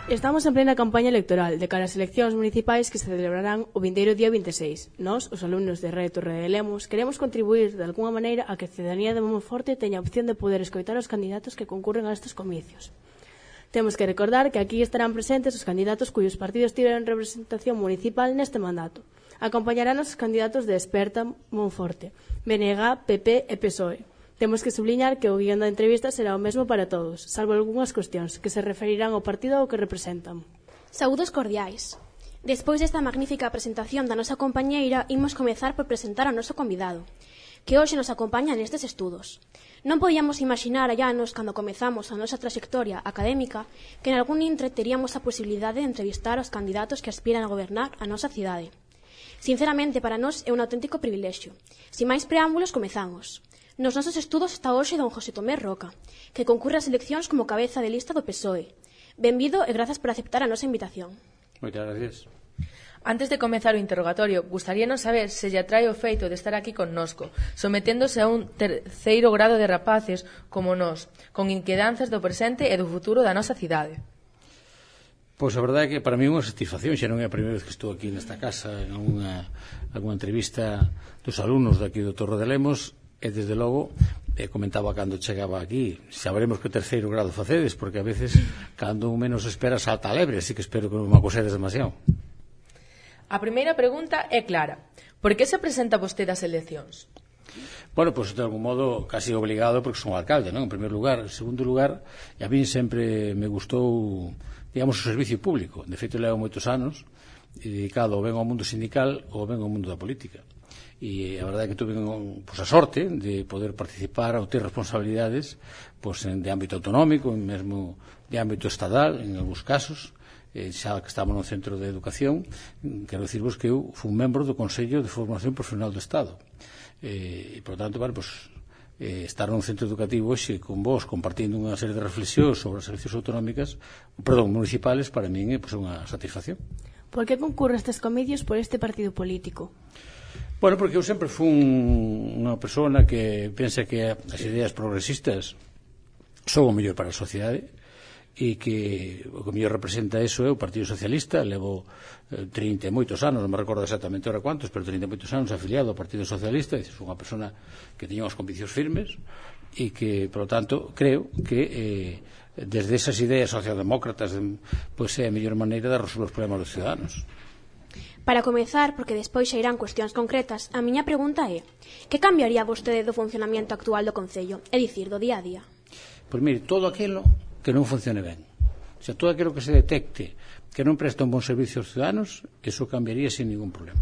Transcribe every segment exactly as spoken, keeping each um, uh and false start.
Estamos en plena campaña electoral de cara ás eleccións municipais que se celebrarán o vindeiro día vinte e seis. Nós, os alumnos de Radio Torre de Lemos, queremos contribuir de alguna maneira a que a cidadanía de Monforte teña a opción de poder escoitar os candidatos que concurren a estes comicios. Temos que recordar que aquí estarán presentes os candidatos cuyos partidos tiveron representación municipal neste mandato. Acompañarán os candidatos de Esperta, Monforte, B N G, P P e P S O E. Temos que subliñar que o guión da entrevista será o mesmo para todos, salvo algunhas cuestións que se referirán ao partido ao que representan. Saúdos cordiais. Despois desta magnífica presentación da nosa compañeira, imos comezar por presentar ao noso convidado, que hoxe nos acompaña nestes estudos. Non podíamos imaginar hai anos, cando comezamos a nosa trayectoria académica, que en algún intre teríamos a posibilidade de entrevistar aos candidatos que aspiran a gobernar a nosa cidade. Sinceramente, para nós é un auténtico privilexio. Sin máis preámbulos, comezamos. Nos nosos estudos está hoxe don José Tomé Roca, que concurre ás eleccións como cabeza de lista do P S O E. Benvido e grazas por aceptar a nosa invitación. Moitas gracias. Antes de comezar o interrogatorio, gustaríanos saber se lle atrae o feito de estar aquí connosco, someténdose a un terceiro grado de rapaces como nós, con inquedanzas do presente e do futuro da nosa cidade. Pois a verdade é que para mí é unha satisfacción, xa non é a primeira vez que estou aquí nesta casa en unha, alguna entrevista dos alumnos daqui do Torre de Lemos. E, desde logo, eh, comentaba cando chegaba aquí, saberemos que terceiro grado facedes, porque a veces, cando menos espera, salta a lebre, así que espero que non me acosedes demasiado. A primeira pregunta é clara. Por que se presenta vostede ás eleccións? Bueno, pois, de algún modo, casi obligado, porque son alcalde, non? En primeiro lugar. En segundo lugar, a mí sempre me gustou, digamos, o servicio público. De feito, levo moitos anos dedicado ou ben ao mundo sindical ou ben ao mundo da política. E a verdade é que tuve pues, a sorte de poder participar ou ter responsabilidades pues, de ámbito autonómico, mesmo de ámbito estatal, en algúns casos, eh, xa que estamos no Centro de Educación. Quero dicirvos que eu fui un membro do Consello de Formación Profesional do Estado. Eh, e, por tanto, bueno, pues, eh, estar nun centro educativo hoxe con vos, compartindo unha serie de reflexións sobre as eleccións autonómicas, perdón, municipales, para min é pues, unha satisfacción. Por que concurre estes comicios por este partido político? Bueno, porque eu sempre fui un, unha persona que pensa que as ideas progresistas son o mellor para a sociedade e que o que mellor representa eso é o Partido Socialista. Levo eh, trinta e moitos anos, non me recordo exactamente ahora cuántos, pero trinta e moitos anos afiliado ao Partido Socialista. É unha persona que tiña uns conviccións firmes e que, por lo tanto, creo que eh, desde esas ideas socialdemócratas pois é a mellor maneira de resolver os problemas dos ciudadanos. Para comezar, porque despois xa irán cuestións concretas, a miña pregunta é: que cambiaría vostede do funcionamento actual do Concello, é dicir, do día a día? Pois mire, todo aquilo que non funcione ben, o sea, todo aquilo que se detecte que non presta un bon servicio aos ciudadanos, eso cambiaría sin ningún problema.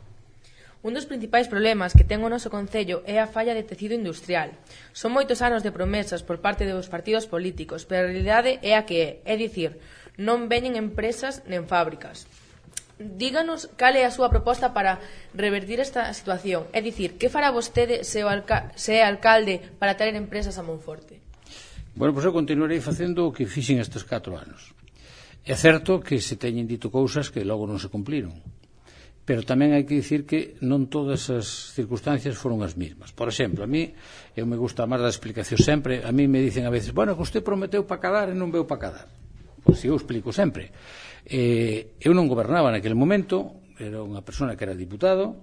Un dos principais problemas que ten o noso Concello é a falla de tecido industrial. Son moitos anos de promesas por parte dos partidos políticos, pero a realidade é a que é, é dicir, non veñen empresas nen fábricas. Díganos cal é a súa proposta para revertir esta situación. É dicir, que fará vostede se, o alca se é alcalde para traer empresas a Monforte? Bueno, pois eu continuarei facendo o que fixen estes catro anos. É certo que se teñen dito cousas que logo non se cumpliron, pero tamén hai que dicir que non todas as circunstancias foron as mesmas. Por exemplo, a mí, eu me gusta máis da explicación sempre, a mí me dicen a veces, bueno, que usted prometeu para cadar e non veu para cadar. Pois eu explico sempre. Eh, eu non gobernaba naquele momento, era unha persona que era diputado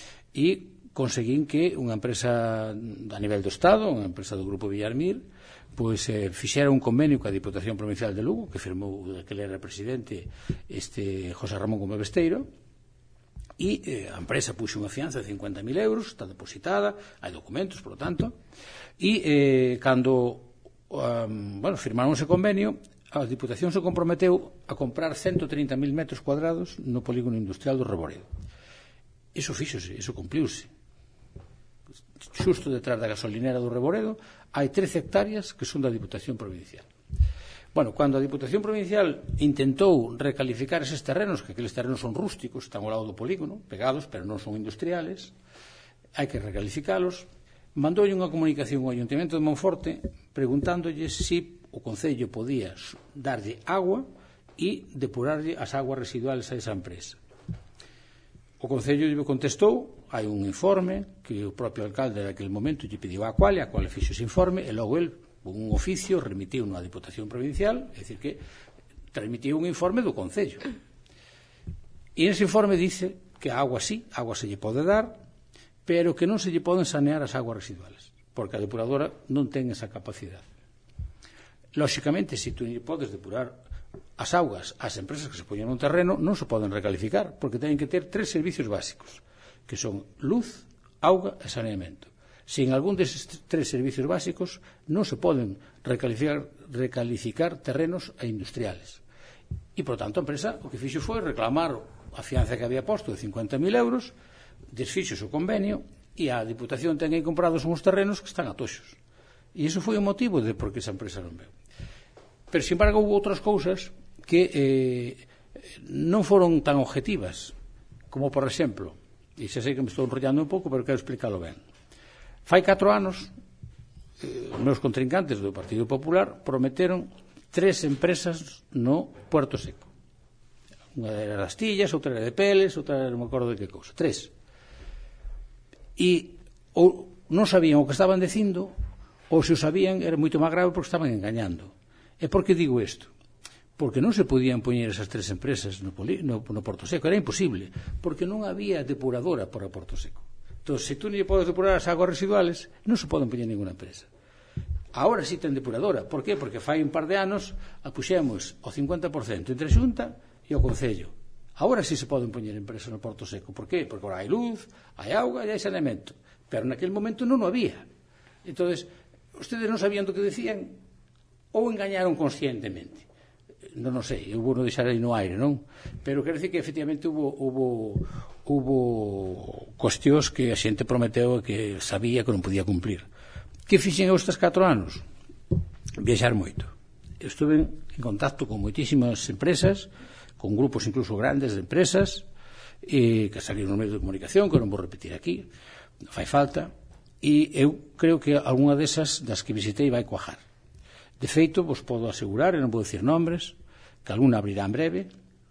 e conseguín que unha empresa a nivel do Estado, unha empresa do Grupo Villarmir, pois eh, fixera un convenio coa Diputación Provincial de Lugo, que firmou aquele era presidente este José Ramón Gómez Besteiro, e eh, a empresa puxo unha fianza de cincuenta mil euros, está depositada, hai documentos, por lo tanto, e eh, cando um, bueno, firmaron ese convenio, a Diputación se comprometeu a comprar ciento trinta mil metros cuadrados no polígono industrial do Reboredo. Iso fíxose, iso cumpliuse. Xusto detrás da gasolinera do Reboredo hai trece hectáreas que son da Diputación Provincial. Bueno, cando a Diputación Provincial intentou recalificar eses terrenos, que aqueles terrenos son rústicos, están ao lado do polígono, pegados, pero non son industriales, hai que recalificalos, mandoulle unha comunicación ao Ayuntamento de Monforte preguntándolle se o Concello podía darlle agua e depurarlle as aguas residuales a esa empresa. O Concello lle contestou, hai un informe que o propio alcalde daquele momento lle pediu a Cualia, a cual fixo ese informe, e logo el, con un oficio, remitiu na Diputación Provincial, é dicir que transmitiu un informe do Concello. E nese informe dice que a agua sí, a agua se lle pode dar, pero que non se lle poden sanear as aguas residuales, porque a depuradora non ten esa capacidade. Lóxicamente, se tú lle podes depurar as augas ás empresas que se poñen no terreno, non se poden recalificar, porque teñen que ter tres servicios básicos, que son luz, auga e saneamento. Sin algún deses tres servicios básicos non se poden recalificar, recalificar terrenos a industriales. E, por tanto, a empresa o que fixo foi reclamar a fianza que había posto de cincuenta mil euros, desfixo o convenio e a Diputación ten aí comprados uns terrenos que están a toxos. E iso foi o motivo de por que esa empresa non veu. Pero, sin embargo, houve outras cousas que eh, non foron tan objetivas, como, por exemplo, e xa sei que me estou enrollando un pouco, pero quero explicarlo ben. Fai catro anos, eh, os meus contrincantes do Partido Popular prometeron tres empresas no Puerto Seco. Unha era das Tillas, outra era de Peles, outra era, non me acordo de que cousa. Tres. E ou non sabían o que estaban dicindo, ou se o sabían era moito máis grave porque estaban engañando. E por que digo isto? Porque non se podían poñer esas tres empresas no, poli, no, no Porto Seco, era imposible, porque non había depuradora para o Porto Seco. Entón, se tú non lle podes depurar as aguas residuales, non se poden poñer ninguna empresa. Agora sí ten depuradora. Por qué? Porque fai un par de anos a puxemos o cincuenta por cento entre a Xunta e o Concello. Agora sí se poden poñer empresas no Porto Seco. Por qué? Porque agora hai luz, hai auga e hai saneamento. Pero naquele momento non o había. Entón, ustedes non sabían do que decían ou engañaron conscientemente. Non o sei, eu vou non deixar aí no aire, non? Pero quero dicir que efectivamente hubo, hubo, hubo cuestións que a xente prometeu e que sabía que non podía cumplir. Que fixen eu estes catro anos? Viaxar moito. Eu estuve en contacto con moitísimas empresas, con grupos incluso grandes de empresas, e que saliron nos medios de comunicación, que non vou repetir aquí, non fai falta, e eu creo que algunha desas das que visitei vai cuajar. De feito, vos podo asegurar, e non vou dicir nombres, que alguna abrirá en breve,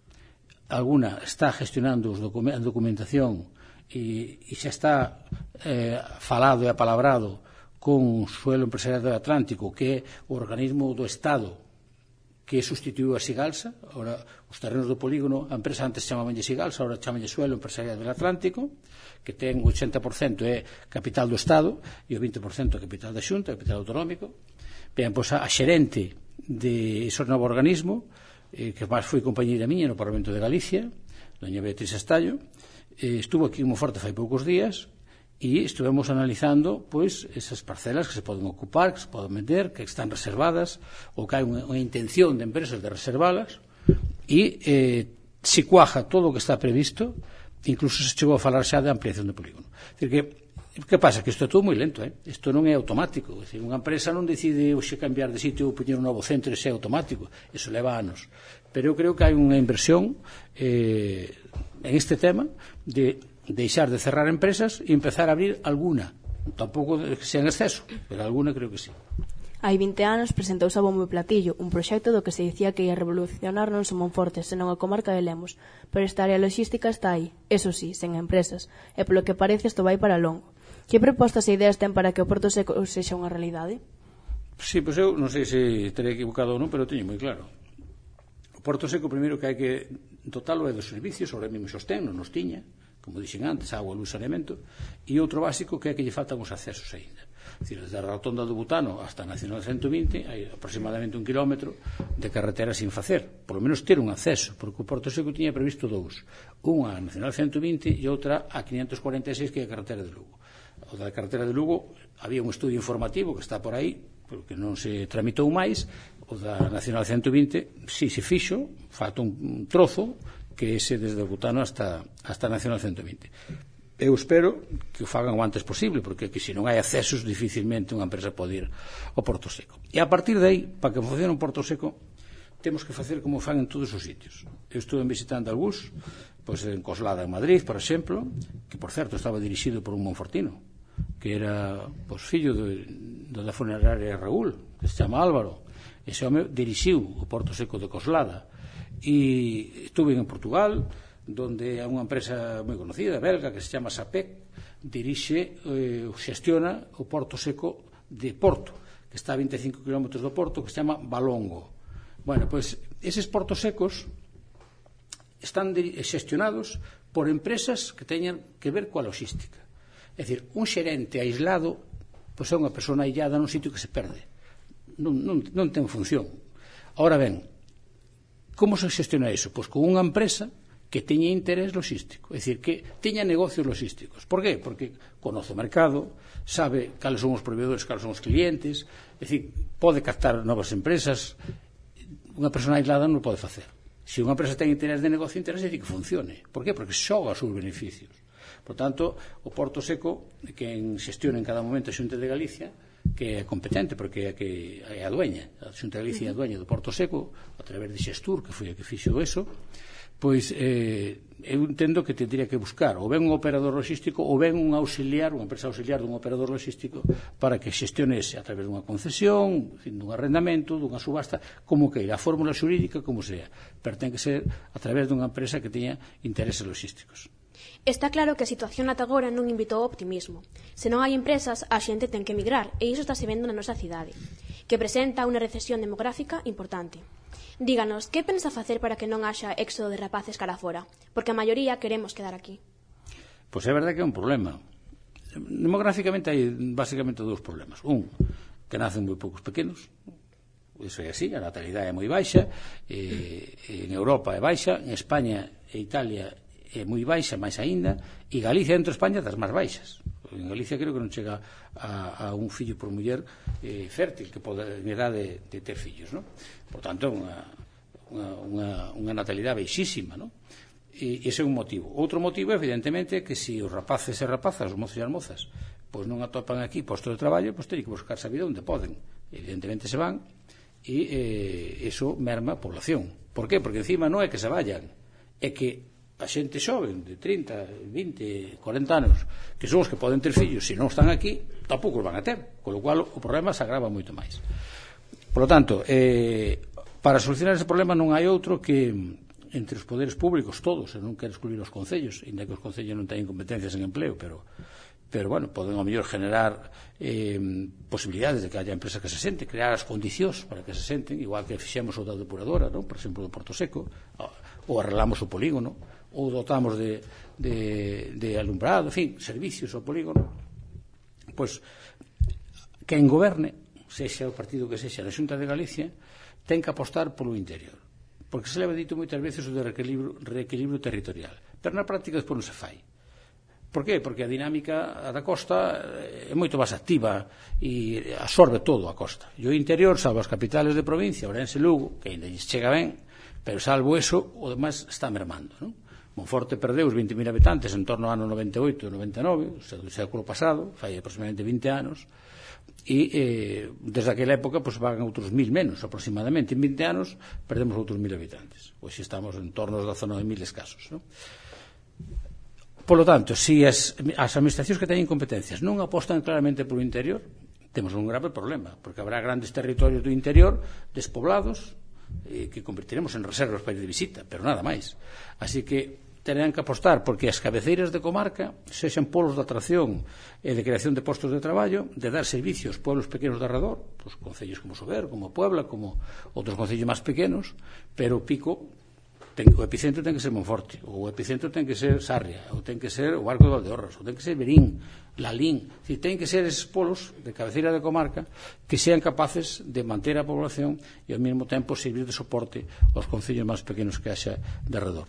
alguna está gestionando os document, a documentación e, e xa está eh, falado e apalabrado con Suelo Empresarial do Atlántico, que é o organismo do Estado que sustituiu a Sigalsa. Ahora, os terrenos do polígono, a empresa antes chamabanlle Sigalsa, ahora chamalle Suelo Empresarial do Atlántico, que ten o ochenta por cento é capital do Estado e o vinte por cento é capital da Xunta, capital autonómico. Ben, pois a xerente de ese novo organismo, eh, que máis foi compañeira miña no Parlamento de Galicia, doña Beatriz Estallo, eh, estuvo aquí en Monforte fai poucos días e estuvemos analizando pois esas parcelas que se poden ocupar, que se poden vender, que están reservadas ou que hai unha, unha intención de empresas de reservalas e eh, se cuaja todo o que está previsto, incluso se chegou a falar xa de ampliación do polígono. É dicir que que pasa? Que isto é todo moi lento, eh? Isto non é automático. É dicir, unha empresa non decide hoxe cambiar de sitio ou poñer un novo centro e é automático. Eso leva anos. Pero eu creo que hai unha inversión eh, en este tema de deixar de cerrar empresas e empezar a abrir alguna. Tampouco que sea en exceso, pero alguna creo que sí. Hai vinte anos presentouse a bombo e platillo un proxecto do que se dicía que ia revolucionar non só Monforte, senón a comarca de Lemos. Pero esta área logística está aí, eso sí, sen empresas. E polo que parece isto vai para longo. Que propostas e ideas ten para que o Porto Seco sexa unha realidade? Sí, pois eu non sei se terei equivocado ou non, pero teño moi claro. O Porto Seco, primeiro que hai que dotalo é dos servicios, sobre mesmo sostén, non nos tiña, como dixen antes, agua, luz, saneamento, e outro básico que é que lle faltan os accesos aínda. É dicir, desde a rotonda do Butano hasta a Nacional ciento vinte hai aproximadamente un kilómetro de carretera sin facer, por lo menos ter un acceso, porque o Porto Seco tiña previsto dous, unha a Nacional ciento vinte e outra a quinientos cuarenta e seis, que é a carretera de Lugo. O da carretera de Lugo había un estudio informativo que está por aí, porque non se tramitou máis. O da Nacional ciento vinte si se fixo, falta un trozo que ese desde o Butano hasta, hasta a Nacional ciento vinte. Eu espero que o fagan o antes posible, porque que se non hai accesos dificilmente unha empresa pode ir ao Porto Seco. E a partir de aí, para que funcione un Porto Seco, temos que facer como fan en todos os sitios. Eu estuve visitando algúns, pois en Coslada, en Madrid, por exemplo, que por certo estaba dirixido por un monfortino, que era pois, fillo de, de da funeraria Raúl, que se chama Álvaro. Ese home dirixiu o Porto Seco de Coslada. E estuve en Portugal, donde hai unha empresa moi conocida, belga, que se chama Sapec, dirixe, eh, xestiona o Porto Seco de Porto, que está a vinte e cinco kilómetros do Porto, que se chama Balongo. Bueno, pois eses portos secos están xestionados por empresas que teñan que ver coa logística. É dicir, un xerente aislado pois é unha persona aillada nun sitio que se perde. Non, non, non ten función. Ahora ben, como se xestiona iso? Pois con unha empresa que teña interés logístico, é dicir, que teña negocios logísticos. Por qué? Porque conoce o mercado, sabe cales son os proveedores, cales son os clientes, é dicir, pode captar novas empresas. Unha persona aislada non o pode facer. Se unha empresa ten interés de negocio, interés é dicir que funcione. Por qué? Porque xoga os seus beneficios. Por tanto, o Porto Seco, que xestiona en cada momento a Xunta de Galicia, que é competente, porque é que é a dueña, a Xunta de Galicia é a dueña do Porto Seco, a través de Xestur, que foi a que fixo eso, pois eh, eu entendo que tendría que buscar ou ben un operador logístico ou ben un auxiliar, unha empresa auxiliar dun operador logístico para que xestione ese a través dunha concesión, dun arrendamento, dunha subasta, como que a fórmula xurídica como sea, pero ten que ser a través dunha empresa que teña intereses logísticos. Está claro que a situación ata agora non invitou ao optimismo. Se non hai empresas, a xente ten que emigrar, e iso está se vendo na nosa cidade, que presenta unha recesión demográfica importante. Díganos, que pensa facer para que non haxa éxodo de rapaces cara fora? Porque a maioría queremos quedar aquí. Pois é verdade que é un problema. Demográficamente hai basicamente dous problemas. Un, que nacen moi poucos pequenos, iso é así, a natalidade é moi baixa, eh, en Europa é baixa, en España e Italia é moi baixa, máis aínda, e Galicia dentro de España das máis baixas. En Galicia creo que non chega a, a un fillo por muller eh, fértil que pode en edade de, de ter fillos, non? Por tanto, unha, unha, unha, unha natalidade baixísima, non? E ese é un motivo. Outro motivo, evidentemente, que se os rapaces e rapazas, os mozos e as mozas, pois non atopan aquí posto de traballo, pois teñen que buscarse a vida onde poden. Evidentemente se van e eh, eso merma a población. Por qué? Porque encima non é que se vayan, é que a xente xoven de trinta, vinte, cuarenta anos que son os que poden ter fillos, se non están aquí tampouco os van a ter, con lo cual o problema se agrava moito máis. Por lo tanto, eh, para solucionar ese problema non hai outro que entre os poderes públicos todos, e non quero excluir os concellos, ainda que os concellos non teñen competencias en empleo, pero pero bueno, poden ao mellor generar eh, posibilidades de que haya empresas que se senten, crear as condicións para que se senten, igual que fixemos o da depuradora, non? Por exemplo, do Porto Seco, ou arreglamos o polígono, ou dotamos de, de, de alumbrado, en fin, servicios ao polígono. Pois, quen goberne, sexa o partido que sexa na Xunta de Galicia, ten que apostar polo interior. Porque se leva dito moitas veces o de reequilibrio, reequilibrio territorial. Pero na práctica despois non se fai. Por qué? Porque a dinámica da costa é moito máis activa e absorbe todo a costa. E o interior, salvo as capitales de provincia, Ourense e Lugo, que ainda chega ben, pero salvo eso, o demais está mermando, non? Monforte perdeu os vinte mil habitantes en torno ao ano noventa e oito e noventa e nove, o sea, do século pasado, fai aproximadamente vinte anos, e eh, desde aquela época pues, van outros mil menos, aproximadamente. En vinte anos perdemos outros mil habitantes. Hoxe estamos en torno aos dezanove mil escasos, non? Por lo tanto, se as, as administracións que teñen competencias non apostan claramente polo interior, temos un grave problema, porque habrá grandes territorios do interior despoblados eh, que convertiremos en reservas para ir de visita, pero nada máis. Así que terán que apostar porque as cabeceiras de comarca sexan polos de atracción e de creación de postos de traballo, de dar servicios aos pueblos pequenos de arredor, os concellos como Sober, como Puebla, como outros concellos máis pequenos, pero o pico ten, o epicentro ten que ser Monforte, ou o epicentro ten que ser Sarria, ou ten que ser o Barco de Valdeorras, ou ten que ser Verín, Lalín, si, ten que ser esos polos de cabeceira de comarca que sean capaces de manter a población e ao mesmo tempo servir de soporte aos concellos máis pequenos que haxa de arredor.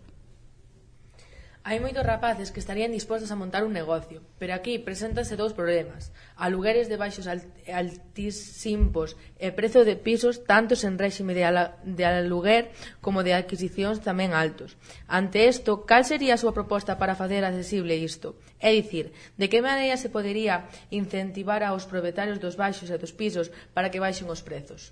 Hai moitos rapaces que estarían dispostos a montar un negocio, pero aquí preséntanse dous problemas: alugueres de baixos altísimos e prezo de pisos tantos en réxime de, ala, de aluguer como de adquisicións tamén altos. Ante isto, cal sería a súa proposta para facer accesible isto? É dicir, de que maneira se podería incentivar aos propietarios dos baixos e dos pisos para que baixen os prezos?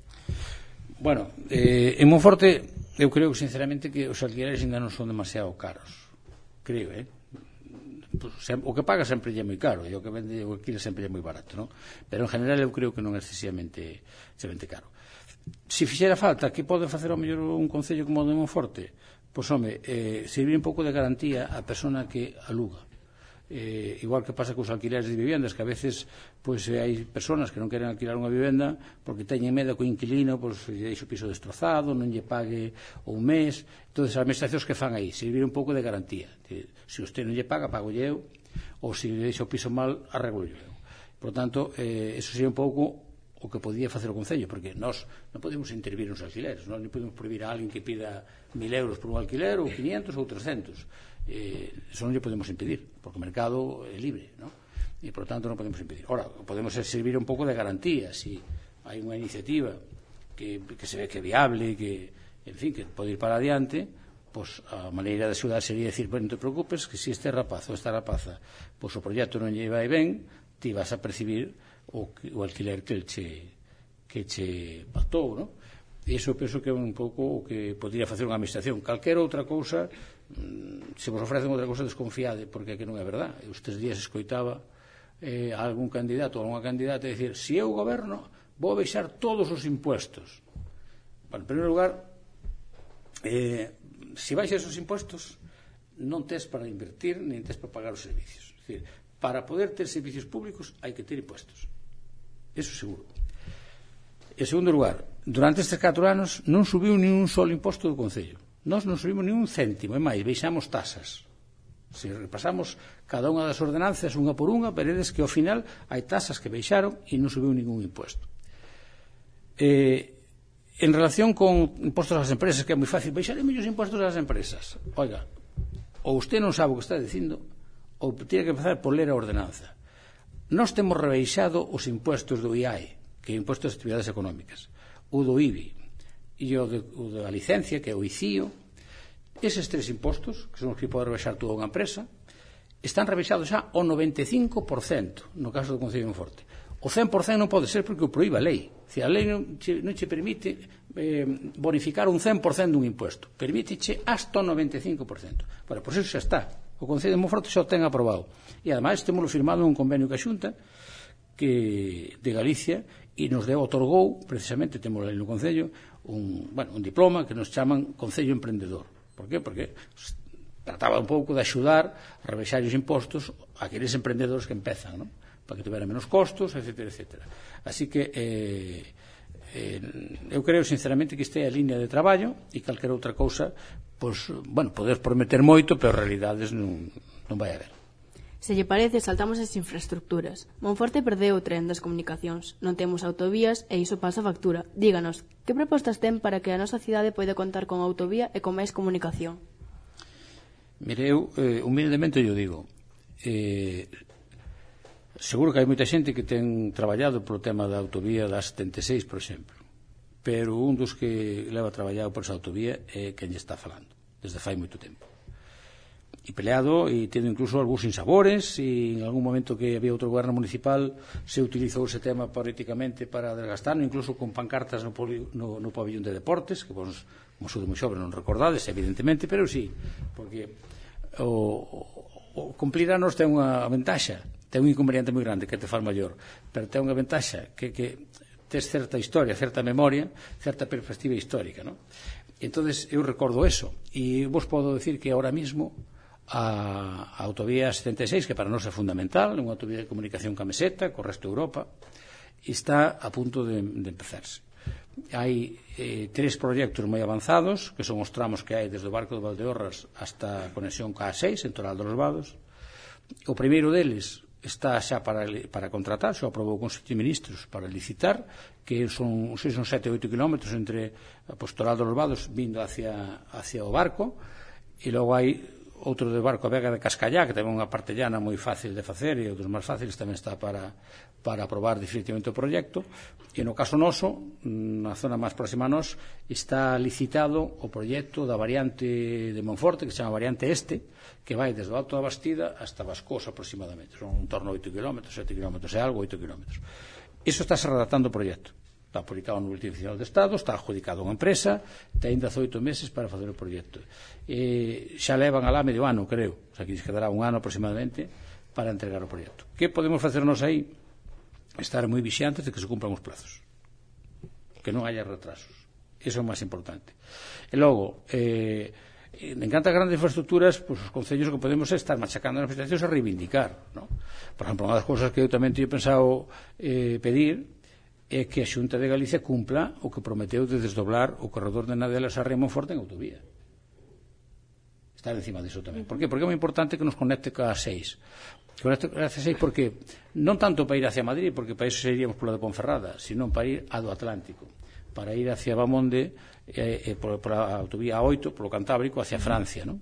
Bueno, eh, en Monforte eu creo sinceramente que os alquileres ainda non son demasiado caros. Creo, eh? Pues, o que paga sempre é moi caro e o que vende o alquiler sempre é moi barato, non? Pero en general eu creo que non é excesivamente, excesivamente caro. Se fixera falta, que pode facer ao mellor un concello como o de Monforte? Pois, home, eh, servir un pouco de garantía á persona que aluga. Eh, igual que pasa cos alquileres de vivendas, que a veces pois, eh, hai personas que non queren alquilar unha vivenda porque teñen medo que o inquilino pois, lle deixe o piso destrozado, non lle pague un mes. Entón, as administracións que fan aí, servir un pouco de garantía. Se usted non lle paga, pago eu, ou se lle deixa o piso mal, arreglo eu. Por tanto, eh, eso sería un pouco o que podía facer o Concello, porque nós non podemos intervir nos alquileres, nós non podemos prohibir a alguén que pida mil euros por un alquiler, ou quinientos, ou trescentos. Eh, eso non lle podemos impedir, porque o mercado é libre, ¿no? E, por tanto, non podemos impedir. Ora, podemos servir un pouco de garantía, se si hai unha iniciativa que, que se ve que é viable, que, en fin, que pode ir para adiante, pois a maneira de axudar sería decir, bueno, non te preocupes, que se este rapaz ou esta rapaza, pois o proxecto non lle vai ben, ti vas a percibir o, o alquiler que che, que che pactou, ¿no? E iso penso que é un pouco o que podría facer unha administración. Calquera outra cousa, se vos ofrecen outra cousa, desconfiade, porque é que non é verdad. Estes días escoitaba eh, a algún candidato ou algunha candidata a decir, se eu goberno, vou baixar todos os impuestos. Bueno, en primeiro lugar, eh, se baixas os impuestos, non tes para invertir, nin tes para pagar os servicios. É dicir, para poder ter servicios públicos hai que ter impuestos. Eso seguro. En segundo lugar, durante estes catro anos non subiu nin un solo imposto do Concello. Nós non subimos nin un céntimo, e máis, baixamos tasas. Se repasamos cada unha das ordenanzas unha por unha, veredes que ao final hai tasas que baixaron e non subiu ningún imposto. Eh, en relación con impostos ás empresas, que é moi fácil, baixaremos os impostos ás empresas. Oiga, ou usted non sabe o que está dicindo, ou tiene que empezar por ler a ordenanza. Nós temos rebaixado os impostos do I A E, que é o imposto das actividades económicas, o do I B I e o, de, o da licencia, que é o I C I O. Eses tres impostos, que son os que pode rebaixar toda unha empresa, están rebaixados xa ao noventa e cinco por cento no caso do Concello de Monforte. O cen por cento non pode ser porque o proíba a lei. Se a lei non che, non che permite eh, bonificar un cen por cento dun imposto, permíteche hasta o noventa e cinco por cento. Bueno, pois iso xa está. O Concello de Monforte xa o ten aprobado. E ademais temos firmado un convenio que a Xunta que de Galicia e nos deu, otorgou, precisamente, temos aí no Concello, un, bueno, un diploma que nos chaman Concello Emprendedor. Por qué? Porque trataba un pouco de axudar a rebaixar os impostos a aqueles emprendedores que empezan, ¿no? Para que tiveran menos costos, etcétera, etcétera. Así que eh, eh, eu creo sinceramente que este é a línea de traballo e calquera outra cousa, pois, bueno, poder prometer moito, pero realidades non, non vai haber. Se lle parece, saltamos as infraestructuras. Monforte perdeu o tren das comunicacións. Non temos autovías e iso pasa factura. Díganos, que propostas ten para que a nosa cidade poida contar con autovía e con máis comunicación? Mire, eu eh, humildemente yo digo, eh, seguro que hai moita xente que ten traballado polo tema da autovía da setenta e seis, por exemplo, pero un dos que leva traballado por esa autovía é quen lle está falando, desde fai moito tempo. E peleado, e tendo incluso algúns insabores, e en algún momento que había outro goberno municipal se utilizou ese tema políticamente para desgastarnos, incluso con pancartas no, poli, no, no pabellón de deportes, que vos, como sou de moi xobre, non recordades, evidentemente, pero sí, porque o, o, o cumplir anos ten unha ventaxa, ten un inconveniente moi grande, que te faz maior, pero ten unha ventaxa, que, que tes certa historia, certa memoria, certa perspectiva histórica, ¿no? Entonces eu recordo eso, e vos podo decir que ahora mismo a, a autovía setenta e seis, que para nós é fundamental, unha autovía de comunicación ca meseta, co resto de Europa, está a punto de, de empezarse. Hai eh, tres proxectos moi avanzados, que son os tramos que hai desde o Barco de Valdeorras hasta a conexión ca A seis, en Toral dos Vados. O primeiro deles está xa para, para contratar, xa aprobou o Consello de Ministros para licitar, que son, son sete ou oito kilómetros entre a Toral dos Vados vindo hacia, hacia o barco, e logo hai outro de barco a Vega de Cascallá, que tamén é unha parte llana moi fácil de facer, e outros máis fáciles tamén está para, para aprobar definitivamente o proxecto. E no caso noso, na zona máis próxima a nós, está licitado o proxecto da variante de Monforte, que se chama variante este, que vai desde o Alto da Bastida hasta Vascós aproximadamente. Son un torno a oito kilómetros, sete kilómetros e algo, oito kilómetros. Iso está se redactando o proxecto. Está publicado no Boletín Oficial do Estado, está adjudicado a unha empresa, ten dezoito meses para fazer o proxecto. E xa levan alá medio ano, creo, o sea, que lles quedará un ano aproximadamente para entregar o proxecto. Que podemos facernos aí? Estar moi vixiantes de que se cumplan os plazos, que non haya retrasos. Iso é o máis importante. E logo, eh, En canto a grandes infraestructuras, pois os concellos que podemos estar machacando nas administracións a reivindicar, non? Por exemplo, unha das cousas que eu tamén teño pensado eh, pedir é que a Xunta de Galicia cumpla o que prometeu de desdoblar o corredor de Nadelas a Monforte en autovía. Estar encima disso tamén. Por qué? Porque é moi importante que nos conecte ca A seis. Conecte ca A seis porque non tanto para ir hacia Madrid, porque para iso seríamos pola de Ponferrada, sino para ir a do Atlántico, para ir hacia Bamonde eh, eh, por, por a autovía A oito, polo Cantábrico, hacia Francia, non?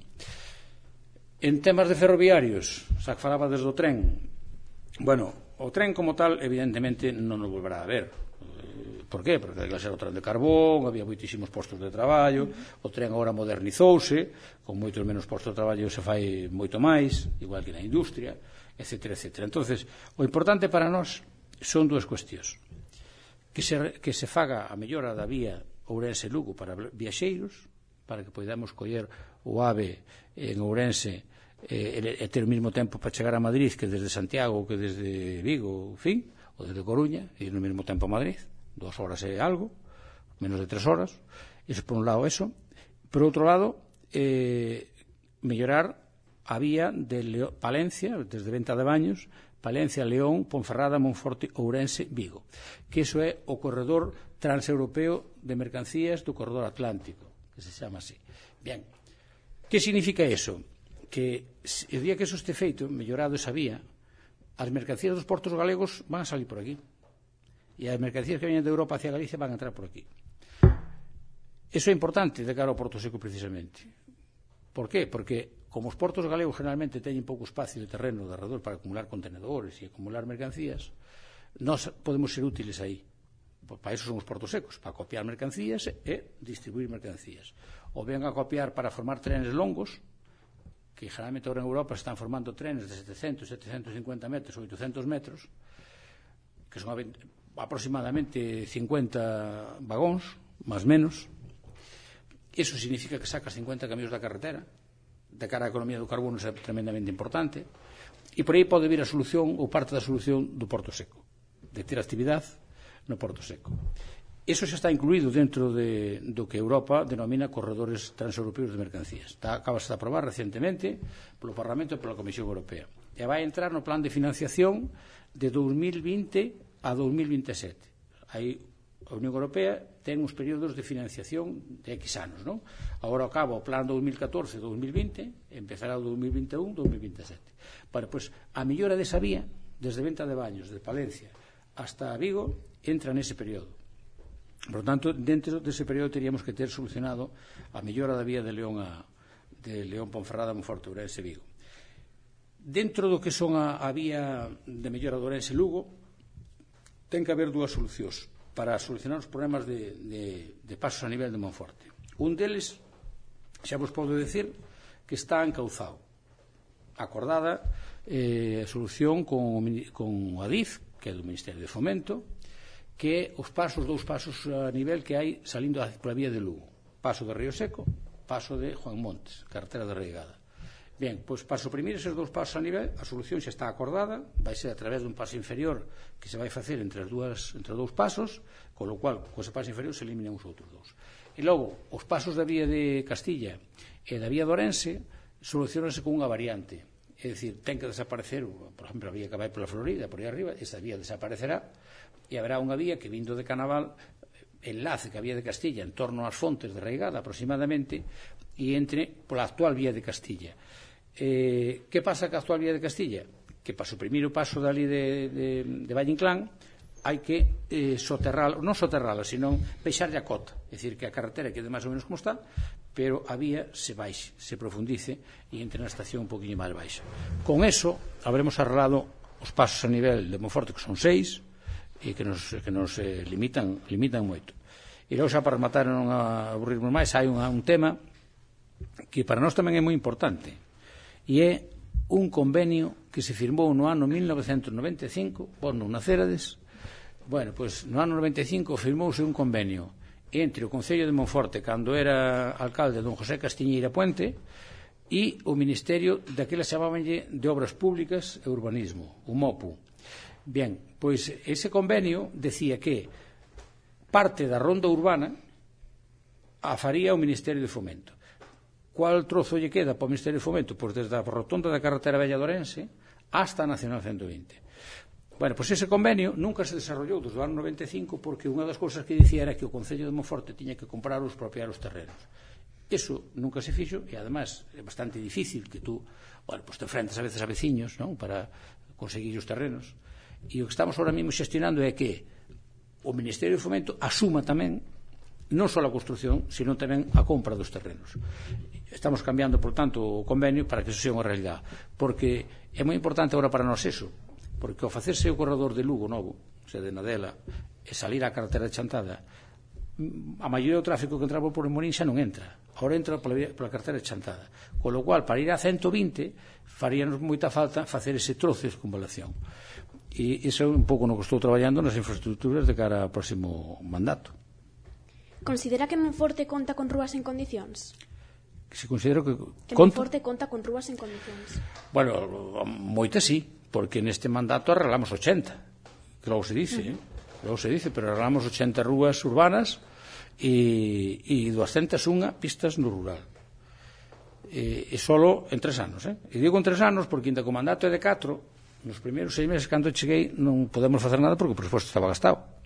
En temas de ferroviarios, xa que falaba desde o tren, bueno, o tren como tal, evidentemente, non nos volverá a ver. Por qué? Porque era o tren de carbón, había moitísimos postos de traballo, o tren agora modernizouse, con moitos menos postos de traballo se fai moito máis, igual que na industria, etcétera, etcétera. Entonces, o importante para nós son dúas cuestións. Que se, que se faga a mellora da vía Ourense-Lugo para viaxeiros, para que podamos coller o AVE en Ourense e, e ter o mesmo tempo para chegar a Madrid que desde Santiago, que desde Vigo, en fin, ou desde Coruña, e no mesmo tempo a Madrid, dos horas e algo, menos de tres horas. Iso por un lado, eso. Por outro lado, eh, mellorar a vía de Leo, Palencia, desde Venta de Baños, Palencia, León, Ponferrada, Monforte, Ourense, Vigo, que iso é o corredor transeuropeo de mercancías do corredor atlántico, que se chama así. Bien, que significa eso? Que o día que eso este feito, mellorado esa vía, as mercancías dos portos galegos van a salir por aquí, e as mercancías que veñen de Europa hacia Galicia van a entrar por aquí. Eso é importante de cara ao Porto Seco, precisamente. Por qué? Porque como os portos galegos generalmente teñen pouco espacio de terreno de arredor para acumular contenedores e acumular mercancías, nós podemos ser útiles aí. Para iso son os portos secos, para copiar mercancías e distribuir mercancías. Ou ben a copiar para formar trenes longos, que generalmente ahora en Europa están formando trenes de setecentos, setecentos e cincuenta metros, oitocentos metros, que son aproximadamente cincuenta vagóns, máis menos. Iso significa que sacas cincuenta camións da carretera, de cara á economía do carbono é tremendamente importante, e por aí pode vir a solución ou parte da solución do Porto Seco, de ter actividade no Porto Seco. Iso xa está incluído dentro de, do que Europa denomina corredores transeuropeos de mercancías. Está, acabase de aprobar recientemente polo Parlamento e pola Comisión Europea. E vai entrar no plan de financiación de dos mil vinte a dos mil veintesete. Aí a Unión Europea ten uns períodos de financiación de X anos, non? Agora acaba o plan dos mil catorce a dos mil vinte, empezará o dos mil vinte e un a dos mil veintesete. Bueno, pois a mellora desa vía, desde Venta de Baños, de Palencia hasta Vigo, entra nese período. Por tanto, dentro dese período teríamos que ter solucionado a mellora da vía de León a de León, Ponferrada, Monforte, Ourense, Vigo. Dentro do que son a, a vía de mellora do Ourense, Lugo, ten que haber dúas solucións para solucionar os problemas de, de, de pasos a nivel de Monforte. Un deles, xa vos podo decir, que está encauzado. Acordada eh, a solución con, con o ADIF, que é do Ministerio de Fomento, que é os pasos, dous pasos a nivel que hai salindo pola vía de Lugo. Paso de Río Seco, paso de Juan Montes, carretera de Reigada. Bien, pois paso primeiro, eses dous pasos a nivel, a solución xa está acordada, vai ser a través dun paso inferior que se vai facer entre as dúas, entre dous pasos, con lo cual, con ese paso inferior se eliminan os outros dous. E logo, os pasos da vía de Castilla e da vía de Ourense solucionanse con unha variante. É dicir, ten que desaparecer, por exemplo, a vía que vai pola Florida, por aí arriba, esa vía desaparecerá e haberá unha vía que vindo de Canaval enlace que a vía de Castilla en torno ás fontes de Reigada aproximadamente e entre pola actual vía de Castilla. Eh, que pasa ca actual vía de Castilla? Que para o primeiro paso dali de, de, de Valle Inclán hai que eh, soterrala, non soterrala, sino baixarlle a cota, é dicir, que a carretera quede máis ou menos como está, pero a vía se baixe, se profundice e entre na estación un poquinho máis baixa. Con eso habremos arreglado os pasos a nivel de Monforte, que son seis, e que nos, que nos eh, limitan, limitan moito. E logo xa para rematar non a aburrirmos máis, hai un, un tema que para nós tamén é moi importante, e é un convenio que se firmou no ano mil novecentos noventa e cinco, vos non nacerades. Bueno, pois no ano noventa e cinco firmouse un convenio entre o Concello de Monforte, cando era alcalde don José Castiñeira Puente, e o Ministerio daquela chamábanlle de Obras Públicas e Urbanismo, o MOPU. Bien, pois ese convenio decía que parte da ronda urbana a faría o Ministerio de Fomento. Qual trozo lle queda para o Ministerio de Fomento? Pois desde a rotonda da carretera Vella de Ourense hasta a Nacional ciento vinte. Bueno, pois ese convenio nunca se desarrollou desde o ano noventa e cinco porque unha das cousas que dicía era que o Concello de Monforte tiña que comprar ou expropiar os terrenos. Eso nunca se fixo e, además, é bastante difícil que tú, bueno, pois te enfrentas a veces a veciños, non?, para conseguir os terrenos. E o que estamos ahora mesmo xestionando é que o Ministerio de Fomento asuma tamén non só a construción, sino tamén a compra dos terrenos. Estamos cambiando, por tanto, o convenio para que eso sea unha realidade, porque é moi importante agora para nós eso, porque ao facerse o corredor de Lugo novo, o sea, de Nadela, e salir á carretera de Chantada, a maioría do tráfico que entraba por Morín xa non entra, agora entra pola, pola carretera de Chantada, con lo cual, para ir a ciento vinte faríanos moita falta facer ese trozo de circunvalación. E iso é un pouco no que estou traballando nas infraestructuras de cara ao próximo mandato. Considera que Monforte conta con rúas en condicións? Se considero que, que Monforte conta con rúas en condicións? Bueno, moitas sí, porque neste mandato arreglamos ochenta, que logo se dice, uh -huh. eh? logo se dice, pero arreglamos ochenta rúas urbanas e, e duascentas e unha pistas no rural. E, e solo en tres anos, eh? E digo en tres anos porque ainda que o mandato é de catro, nos primeiros seis meses cando cheguei non podemos facer nada porque o presuposto estaba gastado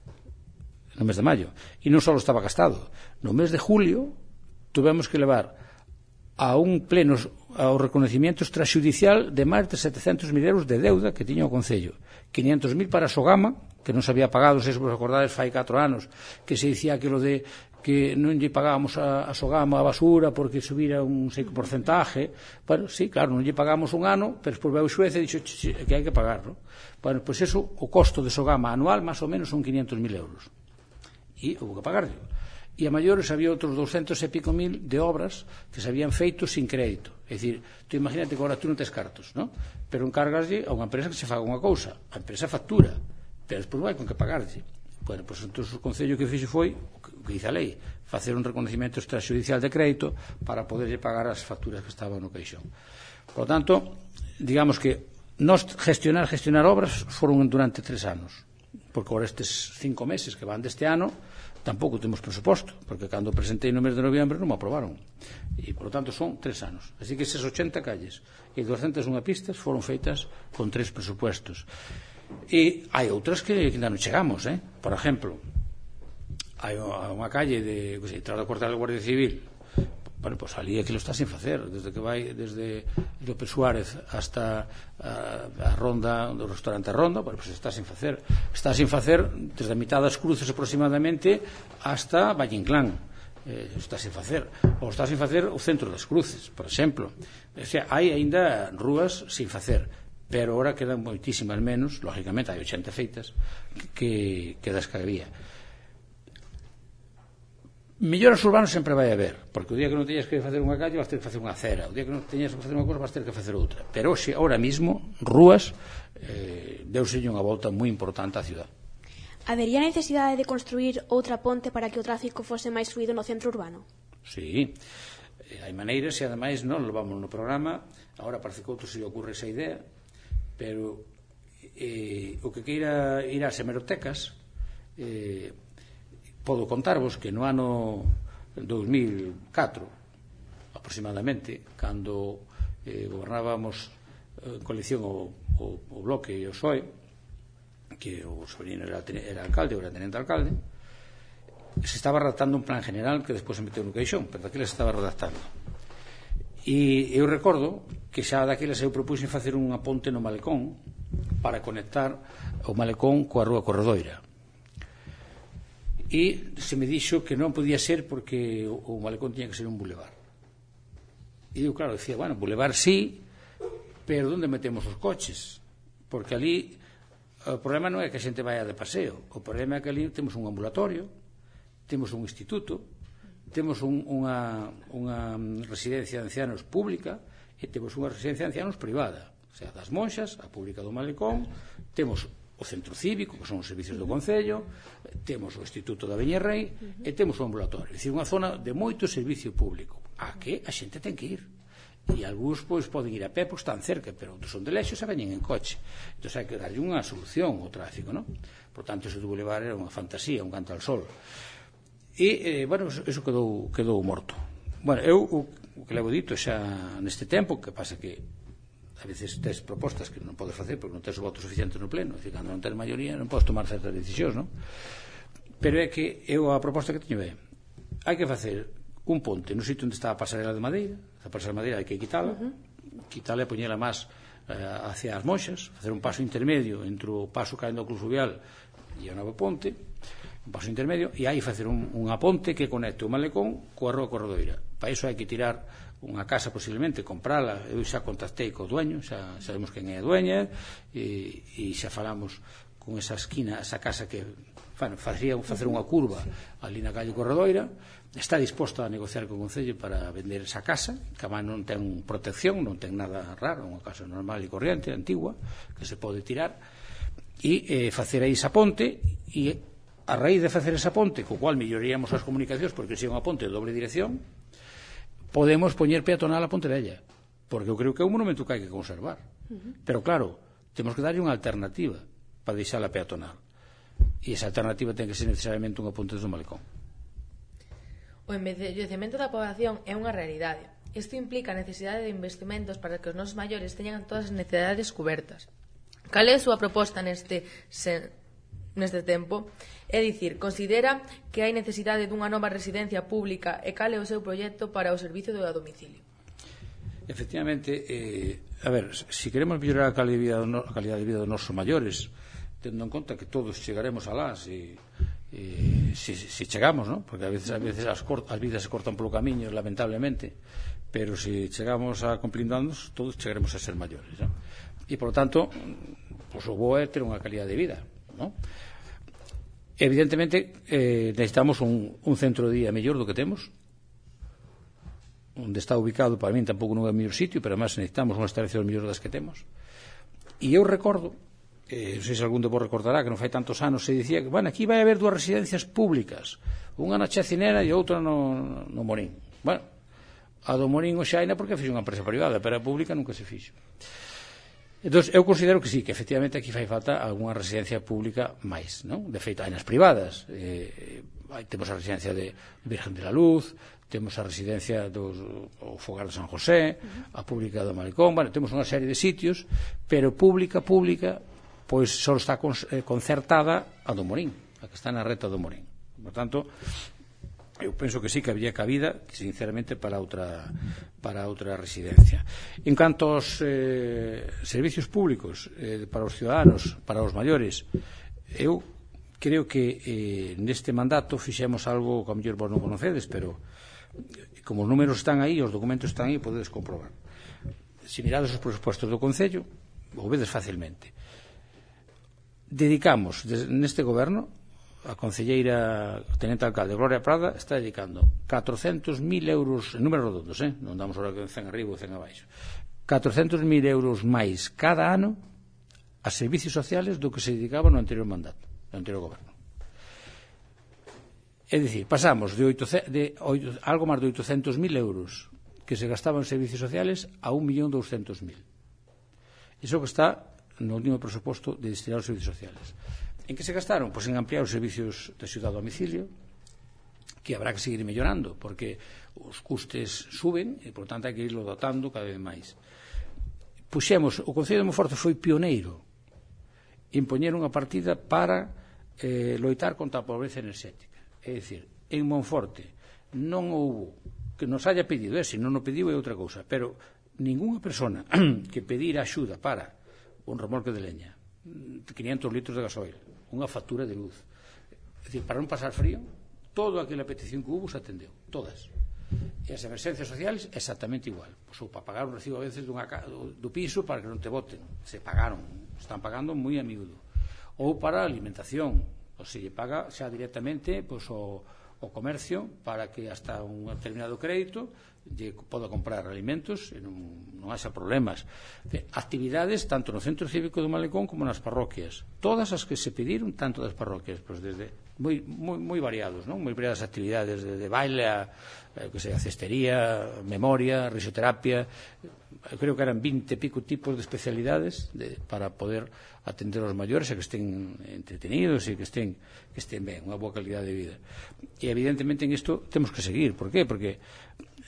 no mes de maio, e non só estaba gastado, no mes de julio tuvemos que levar a un pleno ao reconocimiento extrajudicial de máis de setecentos mil euros de deuda que tiña o Concello, quinientos mil para Sogama, que non se había pagado, se vos acordades, fai catro anos que se dicía aquilo de que non lle pagábamos a, a Sogama a basura porque subira un sei que porcentaje. Bueno, sí, claro, non lle pagamos un ano, pero despois veu o xuez e dixo que hai que pagar, ¿no? Bueno, pois eso, o costo de Sogama anual máis ou menos son quinientos mil euros e houve que pagarlo. E a maiores había outros doscientos e pico mil de obras que se habían feito sin crédito. É dicir, tú imagínate que agora tú non tes cartos, ¿no? Pero encárgaslle a unha empresa que se faga unha cousa, a empresa factura, pero despois vai con que pagarlle. Bueno, pois entón o Concello que fixo foi o que, o que dice a lei, facer un reconocimiento extrajudicial de crédito para poderlle pagar as facturas que estaban no caixón. Por lo tanto, digamos que nós gestionar, gestionar obras foron durante tres anos, porque agora estes cinco meses que van deste ano tampouco temos presuposto, porque cando presentei no mes de noviembre non me aprobaron, e por lo tanto son tres anos. Así que esas ochenta calles e duascentas e unha pistas foron feitas con tres presupuestos. E hai outras que ainda non chegamos, eh? Por exemplo, hai unha calle de, que se tras do cuartel da Guardia Civil, bueno, pois pues ali aquilo está sin facer, desde que vai desde López Suárez hasta a, a ronda do restaurante Ronda, bueno, pois pues está sin facer está sin facer desde a mitad das Cruces aproximadamente hasta Valle Inclán, eh, está sin facer, ou está sin facer o centro das Cruces, por exemplo. O sea, hai aínda rúas sin facer, pero ahora quedan moitísimas menos, lógicamente hai ochenta feitas que, que das que había. Melloras urbanas sempre vai haber, porque o día que non teñas que facer unha calle vas ter que facer unha acera, o día que non teñas que facer unha cosa vas ter que facer outra, pero hoxe, ahora mismo, rúas eh, deuselle unha volta moi importante á ciudad. Habería necesidade de construir outra ponte para que o tráfico fose máis fluido no centro urbano? Sí, eh, hai maneiras e ademais non lo vamos no programa, agora parece que outro se lle ocurre esa idea, pero eh, o que queira ir ás hemerotecas, eh, podo contarvos que no ano dous mil catro aproximadamente, cando eh, gobernábamos en coalición o, o, o Bloque e o P S O E, que o Sobrino era, era alcalde ou era tenente alcalde, se estaba redactando un plan general que despois se meteu no caixón, pero daquela se estaba redactando, e eu recordo que xa daquela eu propuxen facer unha ponte no Malecón para conectar o Malecón coa Rúa Corredoira, e se me dixo que non podía ser porque o, o Malecón tiña que ser un bulevar. E eu, claro, decía, bueno, bulevar sí, pero onde metemos os coches? Porque ali o problema non é que a xente vaya de paseo, o problema é que ali temos un ambulatorio, temos un instituto, temos un, unha, unha residencia de ancianos pública e temos unha residencia de ancianos privada, o sea, das Monxas, a pública do Malecón, temos o centro cívico, que son os servicios do Concello, temos o Instituto da Beñerrei e temos o ambulatorio. É dicir, unha zona de moito servicio público a que a xente ten que ir. E algúns pois, poden ir a pé porque están cerca, pero outros son de lexos e veñen en coche. Entón hai que darlle unha solución ao tráfico, non? Por tanto, eso do bulevar era unha fantasía, un canto al sol. E, eh, bueno, eso quedou, quedou morto. Bueno, eu o que levo dito xa neste tempo, que pasa que a veces tes propostas que non podes facer porque non tes o voto suficiente no pleno, é dicir, cando non tes maioría non podes tomar certas decisións, non? Pero é que eu a proposta que teño é hai que facer un ponte no sitio onde está a pasarela de madeira, a pasarela de madeira hai que quitala, uh-huh. quitala e poñela máis eh, hacia as Moxas, facer un paso intermedio entre o paso caendo ao Club Fluvial e o novo ponte, un paso intermedio, e aí facer un, unha ponte que conecte o Malecón coa Rúa Corredoira. Para iso hai que tirar unha casa posiblemente, comprala. Eu xa contactei co dueño, xa sabemos quen é a dueña, e, e xa falamos con esa esquina, esa casa que bueno, faría facer unha curva ali na calle Corredoira. Está disposto a negociar co Concello para vender esa casa, que además non ten protección, non ten nada raro, unha casa normal e corriente, antigua, que se pode tirar, e eh, facer aí esa ponte, e a raíz de facer esa ponte, co cual melloraríamos as comunicacións, porque se é unha ponte de doble dirección, podemos poñer peatonal a Ponte Vella, porque eu creo que é un monumento que hai que conservar. Uh-huh. Pero claro, temos que darlle unha alternativa para deixala peatonal, e esa alternativa ten que ser necesariamente unha ponte do Malecón. O envellecemento da poboación é unha realidade. Isto implica a necesidade de investimentos para que os nosos maiores teñan todas as necesidades cubertas. Cal é a súa proposta neste sen... neste tempo? É dicir, considera que hai necesidade dunha nova residencia pública e cal é o seu proxecto para o servicio do domicilio? Efectivamente, eh, a ver, se queremos mellorar a calidade de vida, a calidade de vida dos nosos maiores, tendo en conta que todos chegaremos alá se, eh, se, se chegamos, ¿no? Porque a veces, a veces as, cort, as vidas se cortan polo camiño, lamentablemente, pero se chegamos a cumplindo anos, todos chegaremos a ser maiores, ¿no? E, por lo tanto, pues, o bo é ter unha calidade de vida, ¿no? Evidentemente eh, necesitamos un, un centro de día mellor do que temos, onde está ubicado para min tampouco non é o mellor sitio, pero además necesitamos unha instalación mellor das que temos. E eu recordo, eh, non sei se algún de vos recordará, que non fai tantos anos se dicía que, bueno, aquí vai haber dúas residencias públicas, unha na Chacinera e outra no, no Morín. Bueno, a do Morín o xaina porque fixe unha empresa privada, pero a pública nunca se fixo. Entón, eu considero que sí, que efectivamente aquí fai falta algunha residencia pública máis, non? De feito, hai nas privadas, eh, temos a residencia de Virgen de la Luz, temos a residencia do Fogar de San José, a pública do Malecón, bueno, temos unha serie de sitios, pero pública, pública, pois só está concertada a do Morín, a que está na reta do Morín. Por tanto, eu penso que sí que había cabida, sinceramente, para outra para outra residencia. En canto aos eh, servicios públicos eh, para os ciudadanos, para os maiores, eu creo que eh, neste mandato fixemos algo que a mellor vos non conocedes, pero como os números están aí, os documentos están aí, podedes comprobar. Se mirades os presupostos do Concello, o vedes facilmente. Dedicamos, neste goberno, a concelleira tenente alcalde Gloria Prada está dedicando catrocentos mil euros, en números redondos, eh? Non damos ahora que cen arriba ou cen abaixo, catrocentos mil euros máis cada ano a servicios sociales do que se dedicaba no anterior mandato, no anterior goberno. É dicir, pasamos de, oitocentos, de oito, algo máis de oitocentos mil euros que se gastaban en servicios sociales a un millón doscientos mil. Iso que está no último presuposto de destinar aos servicios sociales. En que se gastaron? Pois en ampliar os servicios de axuda a domicilio, que habrá que seguir mellorando, porque os custes suben e, por tanto, hai que irlo dotando cada vez máis. Puxemos, o Concello de Monforte foi pioneiro en poñer unha partida para eh, loitar contra a pobreza enerxética. É dicir, en Monforte non houbo que nos haya pedido, eh, se non o pediu é outra cousa, pero ningunha persona que pedira axuda para un remolque de leña, quinientos litros de gasoil, unha factura de luz, é dicir, para non pasar frío, toda aquela petición que hubo se atendeu, todas. E as emerxencias sociales exactamente igual, pois, ou para pagar un recibo a veces dunha, do, do piso para que non te boten, se pagaron, están pagando moi a miúdo, ou para a alimentación, ou se lle paga xa directamente pois, o, o comercio para que hasta un determinado crédito lle poda comprar alimentos e non, non haxa problemas. Actividades tanto no Centro Cívico do Malecón como nas parroquias, todas as que se pediron, tanto das parroquias, pois desde moi, moi, moi variados, non? Moi variadas actividades, desde baile a, eh, que sei, a cestería, memoria, risoterapia. Eu creo que eran vinte e pico tipos de especialidades de, para poder atender aos maiores e que estén entretenidos e que estén, que estén ben, unha boa calidad de vida. E evidentemente en isto temos que seguir. Por qué? Porque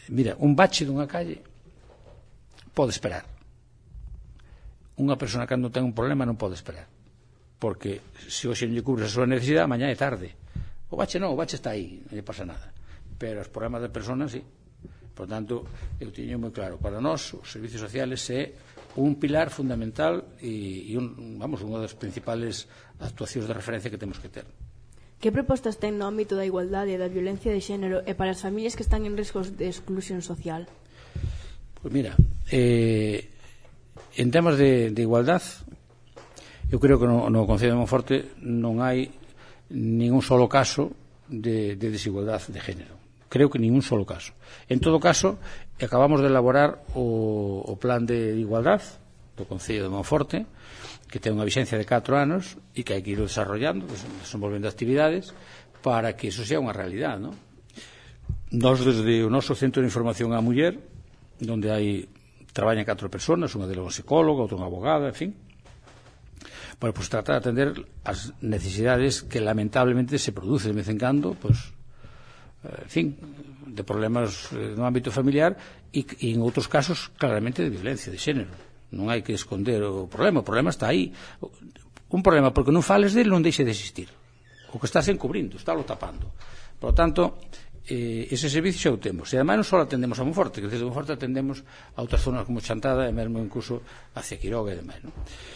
Mira, un bache dunha calle pode esperar. Unha persona cando ten un problema non pode esperar, porque se hoxe non lle cubres a súa necesidade, mañá é tarde. O bache non, o bache está aí, non lle pasa nada, pero os problemas de personas sí. Por tanto, eu teño moi claro, para nós os servicios sociales é un pilar fundamental e, e un, vamos, unha das principales actuacións de referencia que temos que ter. Que propostas ten no ámbito da igualdade e da violencia de xénero e para as familias que están en riscos de exclusión social? Pois mira, eh, en temas de, de igualdad, eu creo que no, no Concello de Monforte non hai ningún solo caso de, de desigualdad de género. Creo que ningún solo caso. En todo caso, acabamos de elaborar o, o plan de igualdad do Concello de Monforte, que ten unha vixencia de catro anos e que hai que ir desarrollando, desenvolvendo actividades para que iso sea unha realidade, non? Nós, desde o noso Centro de Información á Muller, onde hai traballan catro personas, unha delas unha psicóloga, outra unha abogada, en fin, para pues, tratar de atender as necesidades que lamentablemente se producen de vez en cando, pues, en fin, de problemas no ámbito familiar e, e en outros casos claramente de violencia de xénero. Non hai que esconder o problema, o problema está aí. Un problema, porque non fales dele, non deixe de existir. O que estás encubrindo, está lo tapando. Por lo tanto, eh, ese servicio xa o temos. E ademais non só atendemos a Monforte, que desde Monforte atendemos a outras zonas como Chantada e mesmo incluso hacia Quiroga e demais, non?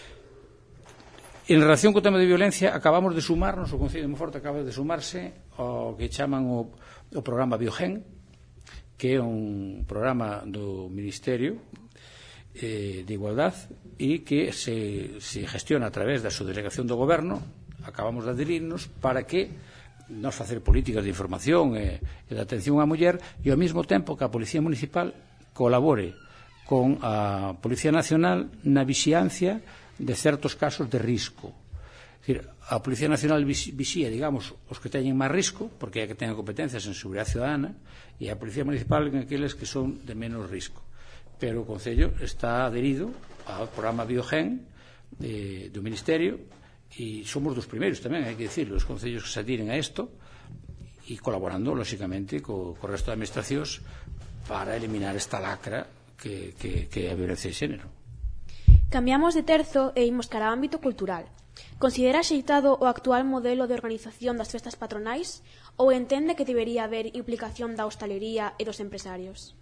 En relación co tema de violencia, acabamos de sumarnos, o Concello de Monforte acaba de sumarse ao que chaman o, o programa Biogen, que é un programa do Ministerio eh, de Igualdad e que se, se gestiona a través da subdelegación do Goberno. Acabamos de adherirnos para que nos facer políticas de información e, e de atención á muller e ao mesmo tempo que a Policía Municipal colabore con a Policía Nacional na vixiancia de certos casos de risco. É dicir, a Policía Nacional vixía, digamos, os que teñen máis risco, porque é que teñen competencias en seguridade ciudadana, e a Policía Municipal en aqueles que son de menos risco. Pero o Concello está adherido ao programa Biogen eh, do Ministerio e somos dos primeiros tamén, hai que dicirlo, os concellos que se adhiren a isto e colaborando, lóxicamente, co, co resto de administracións para eliminar esta lacra que, que, que é a violencia de xénero. Cambiamos de terzo e imos cara ao ámbito cultural. Considera axeitado o actual modelo de organización das festas patronais ou entende que debería haber implicación da hostalería e dos empresarios?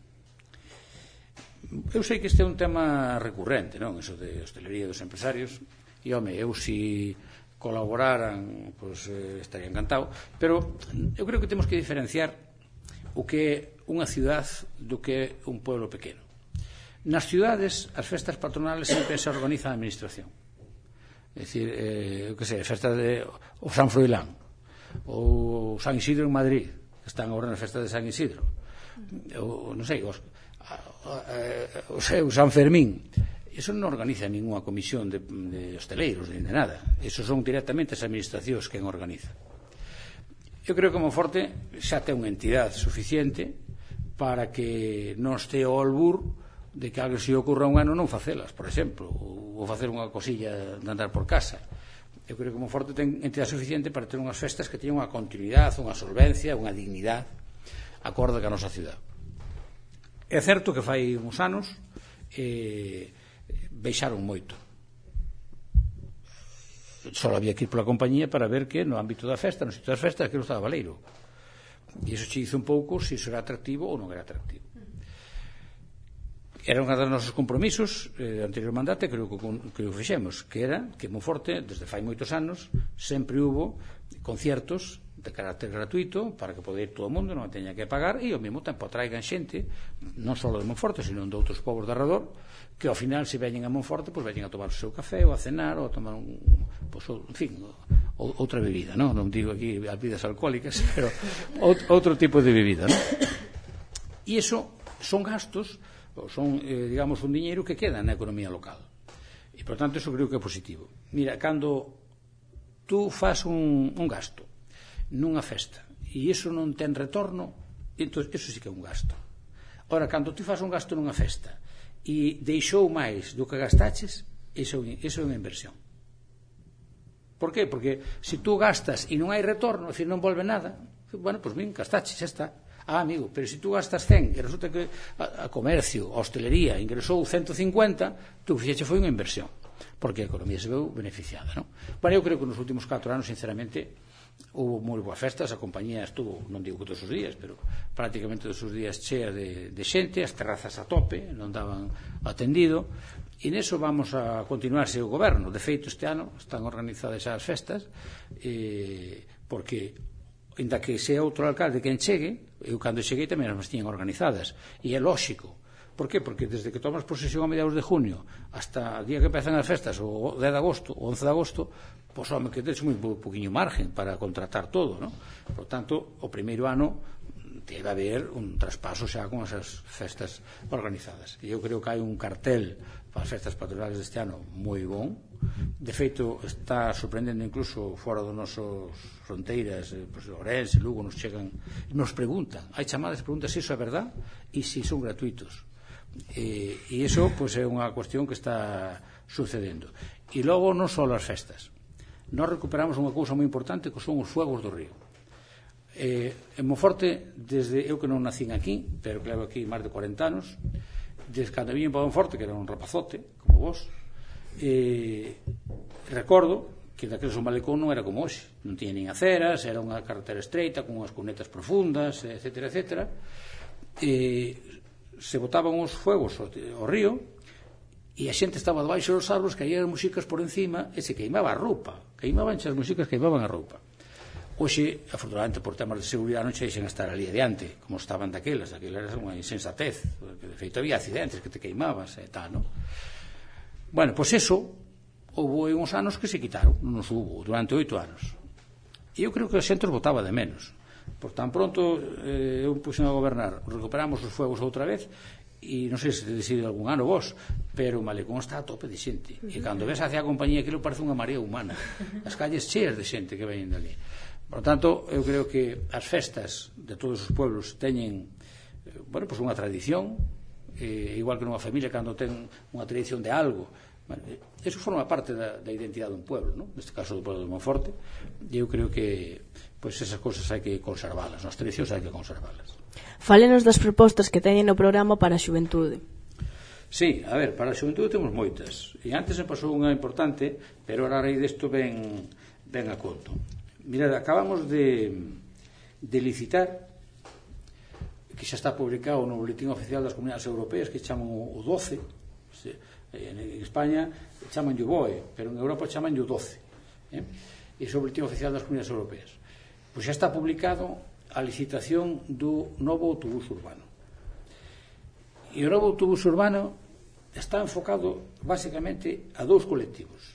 Eu sei que este é un tema recurrente, non? Eso de hostelería dos empresarios. E, home, eu si colaboraran, pois, eh, estaría encantado. Pero eu creo que temos que diferenciar o que é unha ciudad do que é un pueblo pequeno. Nas ciudades, as festas patronales sempre se organiza a administración. É dicir, eh, eu que sei, a festa de o San Froilán, ou San Isidro en Madrid, que están agora nas festas de San Isidro, ou, non sei, os o seu San Fermín, eso non organiza ninguna comisión de, de hosteleiros nin de nada, eso son directamente as administracións quen organiza. Eu creo que Monforte xa ten unha entidade suficiente para que non este ao albur de que algo se ocurra un ano non facelas, por exemplo, ou facer unha cosilla de andar por casa. Eu creo que Monforte ten entidade suficiente para ter unhas festas que teñan unha continuidade, unha solvencia, unha dignidade acorde ca nosa ciudad. É certo que fai uns anos eh, baixaron moito. Só había que ir pola compañía para ver que no ámbito da festa, no sitio das festas, aquilo estaba baleiro. E iso che dice un pouco se iso era atractivo ou non era atractivo. Era unha dos nosos compromisos eh, do anterior mandato, creo que, que o fixemos, que era que Monforte, desde fai moitos anos, sempre hubo conciertos de carácter gratuito para que poder ir todo o mundo, non teña que pagar e ao mesmo tempo atraigan xente non só de Monforte, sino de outros povos de arredor que ao final se veñen a Monforte pois veñen a tomar o seu café ou a cenar ou a tomar un, pois, en fin, outra bebida, non, non digo aquí as bebidas alcohólicas, pero outro tipo de bebida, non? E iso son gastos, son, eh, digamos, un diñeiro que queda na economía local e por tanto iso creo que é positivo. Mira, cando tú fas un, un gasto nunha festa e iso non ten retorno, entón iso sí que é un gasto. Ora, cando tú fas un gasto nunha festa e deixou máis do que gastaches, iso é unha inversión. Por qué? Porque se tú gastas e non hai retorno, é dicir, non volve nada, bueno, pois ben, gastaches, xa está. Ah, amigo, pero se tú gastas cen e resulta que a, a comercio, a hostelería ingresou ciento cincuenta, tú fixeche foi unha inversión, porque a economía se veu beneficiada, non? Bueno, eu creo que nos últimos catro anos, sinceramente, houve moi boas festas, a compañía estuvo, non digo que todos os días, pero prácticamente todos os días chea de, de xente, as terrazas a tope, non daban atendido, e neso vamos a continuarse o goberno. De feito, este ano están organizadas as festas, eh, porque, ainda que sea outro alcalde quen chegue, eu cando cheguei tamén as tiñan organizadas, e é lóxico. Por qué? Porque desde que tomas posesión a mediados de junio hasta o día que empezan as festas, o dez de agosto, o once de agosto, pois, home, que tens moi poquinho margen para contratar todo, non? Por tanto, o primeiro ano debe haber un traspaso xa con esas festas organizadas. E eu creo que hai un cartel para as festas patronales deste ano moi bon. De feito, está sorprendendo incluso fora dos nosos fronteiras, eh, pues, Ourense, Lugo, nos chegan, nos preguntan, hai chamadas, preguntas se iso é verdad e se son gratuitos. E, e iso pues, é unha cuestión que está sucedendo. E logo non só as festas, nós recuperamos unha cousa moi importante que son os fuegos do río. eh, en Monforte, desde eu que non nacín aquí, pero que levo aquí máis de corenta anos, desde cando vim para Monforte, que era un rapazote como vos, eh, recordo que daqueles un malecón non era como hoxe, non tiña nin aceras, era unha carretera estreita con unhas cunetas profundas, etcétera, etcétera. E se botaban os fuegos ao, ao río e a xente estaba debaixo dos árboles, caían músicas por encima e se queimaba a roupa, queimaban as músicas, queimaban a roupa. Hoxe, afortunadamente, por temas de seguridade non che deixen estar ali adiante como estaban daquelas, daquelas era unha insensatez, porque de feito había accidentes que te queimabas e tal, non? Bueno, pois eso houve uns anos que se quitaron, non nos hubo durante oito anos, e eu creo que a xente os botaba de menos. Por tan pronto eh, eu puxen a gobernar, recuperamos os fuegos outra vez, e non sei se te decide algún ano vos, pero o malecón está a tope de xente, e cando ves hacia a compañía aquilo parece unha marea humana, as calles cheas de xente que veñen dali. Por tanto, eu creo que as festas de todos os pueblos teñen, bueno, pues unha tradición, eh, igual que nunha familia cando ten unha tradición de algo. Bueno, eso forma parte da, da identidade dun pueblo, ¿no? Neste caso do pueblo de Monforte, e eu creo que pois pues, esas cousas hai que conservalas, as tradicións hai que conservalas. Fálenos das propostas que teñen no programa para a xuventude. Sí, a ver, para a xuventude temos moitas, e antes se pasou unha importante, pero ahora a raíz desto ven, ven a conto. Mirad, acabamos de, de licitar, que xa está publicado no Boletín Oficial das Comunidades Europeas, que chaman o doce, en España chaman o B O E, pero en Europa chaman o doce, eh? E iso é o Boletín Oficial das Comunidades Europeas. Pois xa está publicado a licitación do novo autobús urbano. E o novo autobús urbano está enfocado basicamente a dous colectivos,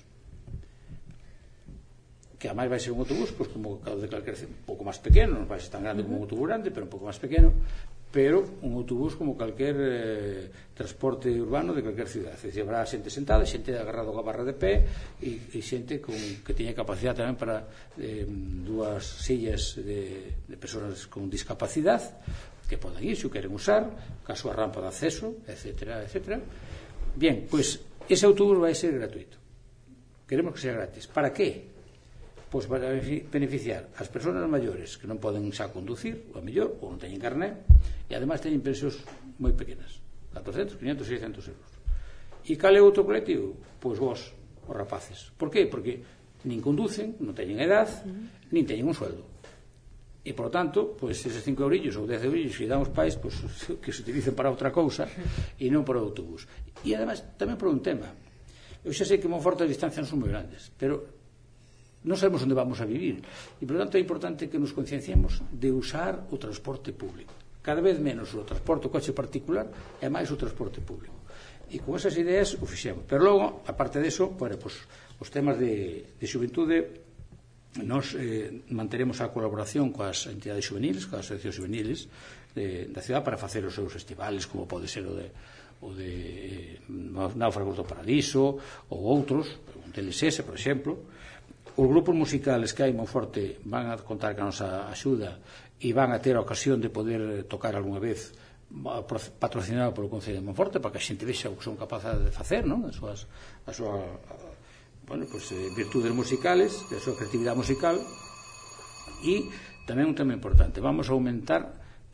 que ademais vai ser un autobús pois, como o de calquer, un pouco máis pequeno, non vai ser tan grande como un autobús grande, pero un pouco máis pequeno, pero un autobús como calquer eh, transporte urbano de calquer cidade. É dicir, habrá xente sentada, xente agarrado a barra de pé e, e xente con, que teña capacidade tamén para eh, dúas sillas de, de persoas con discapacidade que podan ir, se o queren usar, caso a rampa de acceso, etcétera, etcétera. Bien, pois ese autobús vai ser gratuito. Queremos que sea gratis. Para qué? Pois para beneficiar as persoas maiores que non poden xa conducir, ou a mellor, ou non teñen carné, e ademais teñen pensións moi pequenas, catorcentos, quinhentos, seiscentos euros. E cal é outro colectivo? Pois vos, os rapaces. Por qué? Porque nin conducen, non teñen edad, nin teñen un sueldo. E, por lo tanto, pois eses cinco eurillos ou dez eurillos que dan os pais, pois, que se utilicen para outra cousa e non para o autobús. E, ademais, tamén por un tema. Eu xa sei que Monforte as distancias non son moi grandes, pero non sabemos onde vamos a vivir e, por lo tanto, é importante que nos concienciemos de usar o transporte público, cada vez menos o transporte o coche particular e máis o transporte público, e con esas ideas o fixemos. Pero logo, aparte deso, bueno, pues, os temas de, de xuventude, nos eh, manteremos a colaboración coas entidades juveniles, coas asociacións juveniles de, da cidade para facer os seus festivales, como pode ser o de o de eh, Náufragos do Paradiso ou outros, un T L S S, por exemplo. Os grupos musicales que hai en Monforte van a contar con a nosa axuda e van a ter a ocasión de poder tocar algunha vez patrocinado polo Concello de Monforte para que a xente vexa o que son capaces de facer, non? As súas, a súa, bueno, pues, eh, virtudes musicales, a súa creatividade musical. E tamén un tema importante, vamos a aumentar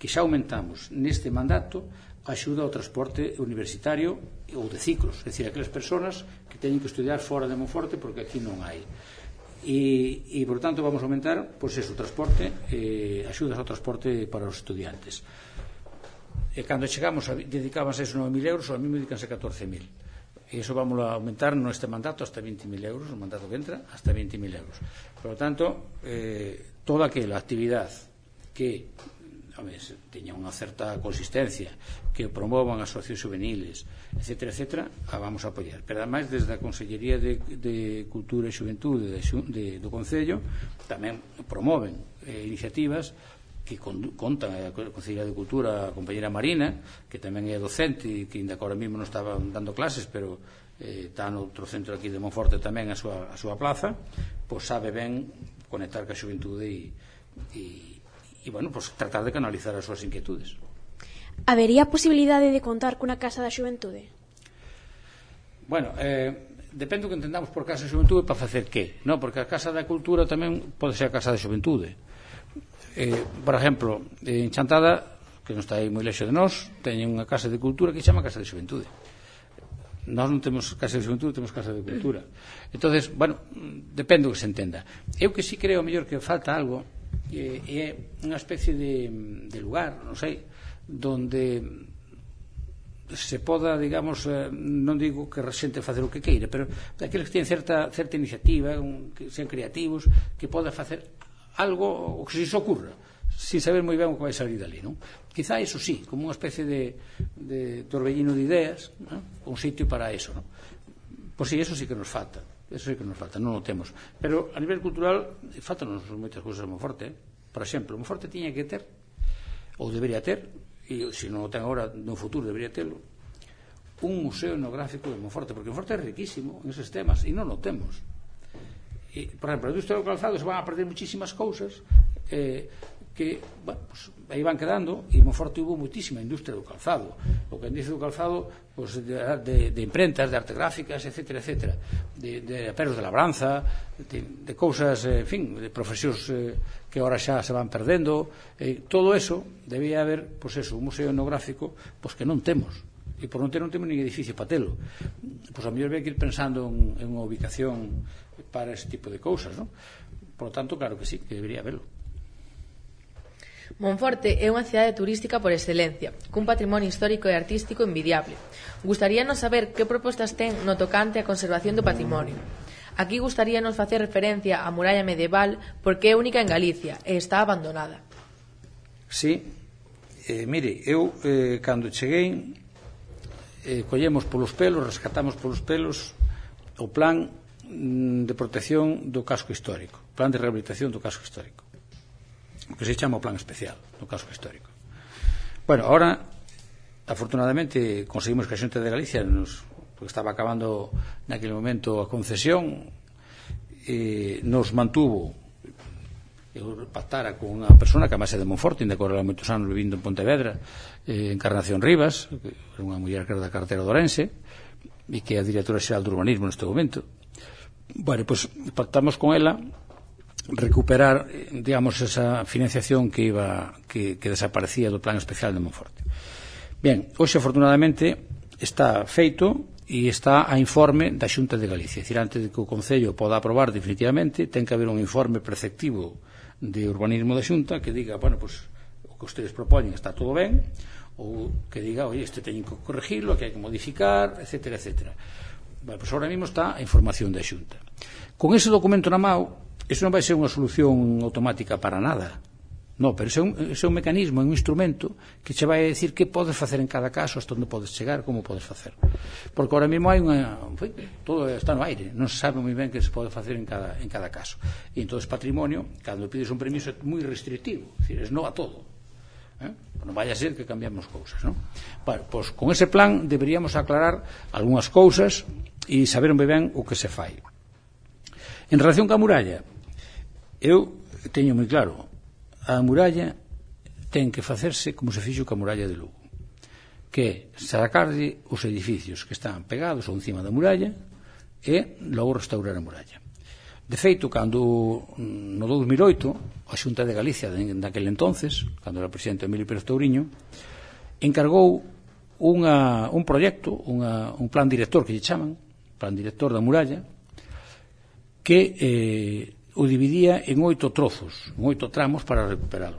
que xa aumentamos neste mandato a axuda ao transporte universitario ou de ciclos, é dicir, aquelas persoas que teñen que estudiar fora de Monforte porque aquí non hai. E, e por tanto, vamos a aumentar, pois eso, o transporte, eh, axudas ao transporte para os estudiantes. E cando chegamos, a, dedicábanse esos nove mil euros, ao mesmo dedicanse catorce mil. E iso vamos a aumentar neste mandato hasta vinte mil euros, no mandato que entra, hasta vinte mil euros. Por lo tanto, eh, toda aquela actividade que home, teña unha certa consistencia, que promovan as asociacións juveniles, etcétera, etcétera, a vamos a apoiar. Pero ademais, desde a Consellería de, de Cultura e Xuventude de, de, do Concello tamén promoven eh, iniciativas que contan a Consellería de Cultura, a compañera Marina, que tamén é docente e que ainda agora mesmo non estaba dando clases, pero eh, está noutro centro aquí de Monforte tamén a súa, a súa plaza, pois sabe ben conectar ca xuventude e, e, e bueno, pois tratar de canalizar as súas inquietudes. Habería posibilidade de contar cunha casa da xuventude? Bueno, eh, depende do que entendamos por casa da xuventude para facer que, non? Porque a casa da cultura tamén pode ser a casa da xuventude. Eh, por exemplo, en Chantada, que non está aí moi lexo de nós, teñen unha casa de cultura que se chama Casa de Xuventude. Nós non temos casa de xuventude, temos casa de cultura. Entonces, bueno, depende do que se entenda. Eu que sí creo mellor que falta algo e eh, é unha especie de, de lugar, non sei, donde se poda, digamos, eh, non digo que a xente facer o que queira, pero aqueles que teñen certa, certa iniciativa, un, que sean creativos, que poda facer algo o que se ocurra sin saber moi ben o que vai salir dali, non? Quizá iso sí, como unha especie de, de torbellino de ideas, non? Un sitio para eso, non? Pois sí, eso sí que nos falta, eso sí que nos falta, non o temos, pero a nivel cultural faltanos moitas cousas moi forte, eh? Por exemplo, moi forte tiña que ter, ou debería ter, e se non o ten agora no futuro debería terlo, un museo etnográfico de Monforte, porque Monforte é riquísimo en esos temas e non o temos. E, por exemplo, a industria do calzado se van a perder muchísimas cousas eh, que, bueno, pues, aí van quedando, e Monforte hubo muitísima industria do calzado, o que dice do calzado, pues, de, de, de imprentas, de arte gráficas, etcétera, etcétera, de, de aperos de labranza, de, de cousas, en fin, de profesións eh, que ahora xa se van perdendo, eh, todo eso, debía haber, pues eso, un museo etnográfico, pues que non temos, e por non ter non temos nin edificio para telo. Pois a mellor vai que ir pensando en, en unha ubicación para ese tipo de cousas, non? Por lo tanto, claro que sí, que debería haberlo. Monforte é unha cidade turística por excelencia, cun patrimonio histórico e artístico envidiable. Gustaríanos saber que propostas ten no tocante á conservación do patrimonio. Aquí gustaríanos facer referencia á muralla medieval porque é única en Galicia e está abandonada. Sí, eh, mire, eu eh, cando cheguei eh, collemos polos pelos, rescatamos polos pelos o plan de protección do casco histórico, plan de rehabilitación do casco histórico, o que se chama o plan especial do casco histórico. Bueno, ahora afortunadamente conseguimos que a Xunta de Galicia nos, porque estaba acabando naquele momento a concesión, eh, nos mantuvo. Eu pactara con unha persona que además é de Monforte, ainda que agora moitos anos vivindo en Pontevedra, eh, Encarnación Rivas, que é unha muller que era da cartera de Ourense e que é a directora xeral de urbanismo neste momento. Bueno, pois pues, pactamos con ela recuperar, digamos, esa financiación que iba que, que desaparecía do plan especial de Monforte. Bien, hoxe afortunadamente está feito e está a informe da Xunta de Galicia. É dicir, antes de que o Concello poda aprobar definitivamente, ten que haber un informe preceptivo de urbanismo da Xunta que diga, bueno, pues, o que ustedes propoñen está todo ben, ou que diga, oye, este teñen que corregirlo, que hai que modificar, etcétera, etcétera. Bueno, pues ahora mismo está a información da Xunta. Con ese documento na mão, eso non vai ser unha solución automática para nada. No, pero ese é, un, ese é un mecanismo, un instrumento que che vai a decir que podes facer en cada caso, hasta onde podes chegar, como podes facer. Porque ahora mesmo hai unha... Foi, todo está no aire, non se sabe moi ben que se pode facer en cada, en cada caso. E entón, patrimonio, cando pides un permiso, é moi restrictivo, é dicir, es no a todo. Eh? Non vai a ser que cambiamos cousas, non? Bueno, pois con ese plan deberíamos aclarar algunhas cousas e saber moi ben o que se fai. En relación ca muralla, eu teño moi claro, a muralla ten que facerse como se fixo ca muralla de Lugo, que é sacarlle os edificios que están pegados ou encima da muralla e logo restaurar a muralla. De feito, cando no dous mil oito a Xunta de Galicia daquele entonces, cando era o presidente Emilio Pérez Touriño, encargou unha, un proxecto, unha, un plan director que lle chaman, plan director da muralla, que eh, o dividía en oito trozos, en oito tramos para recuperalo.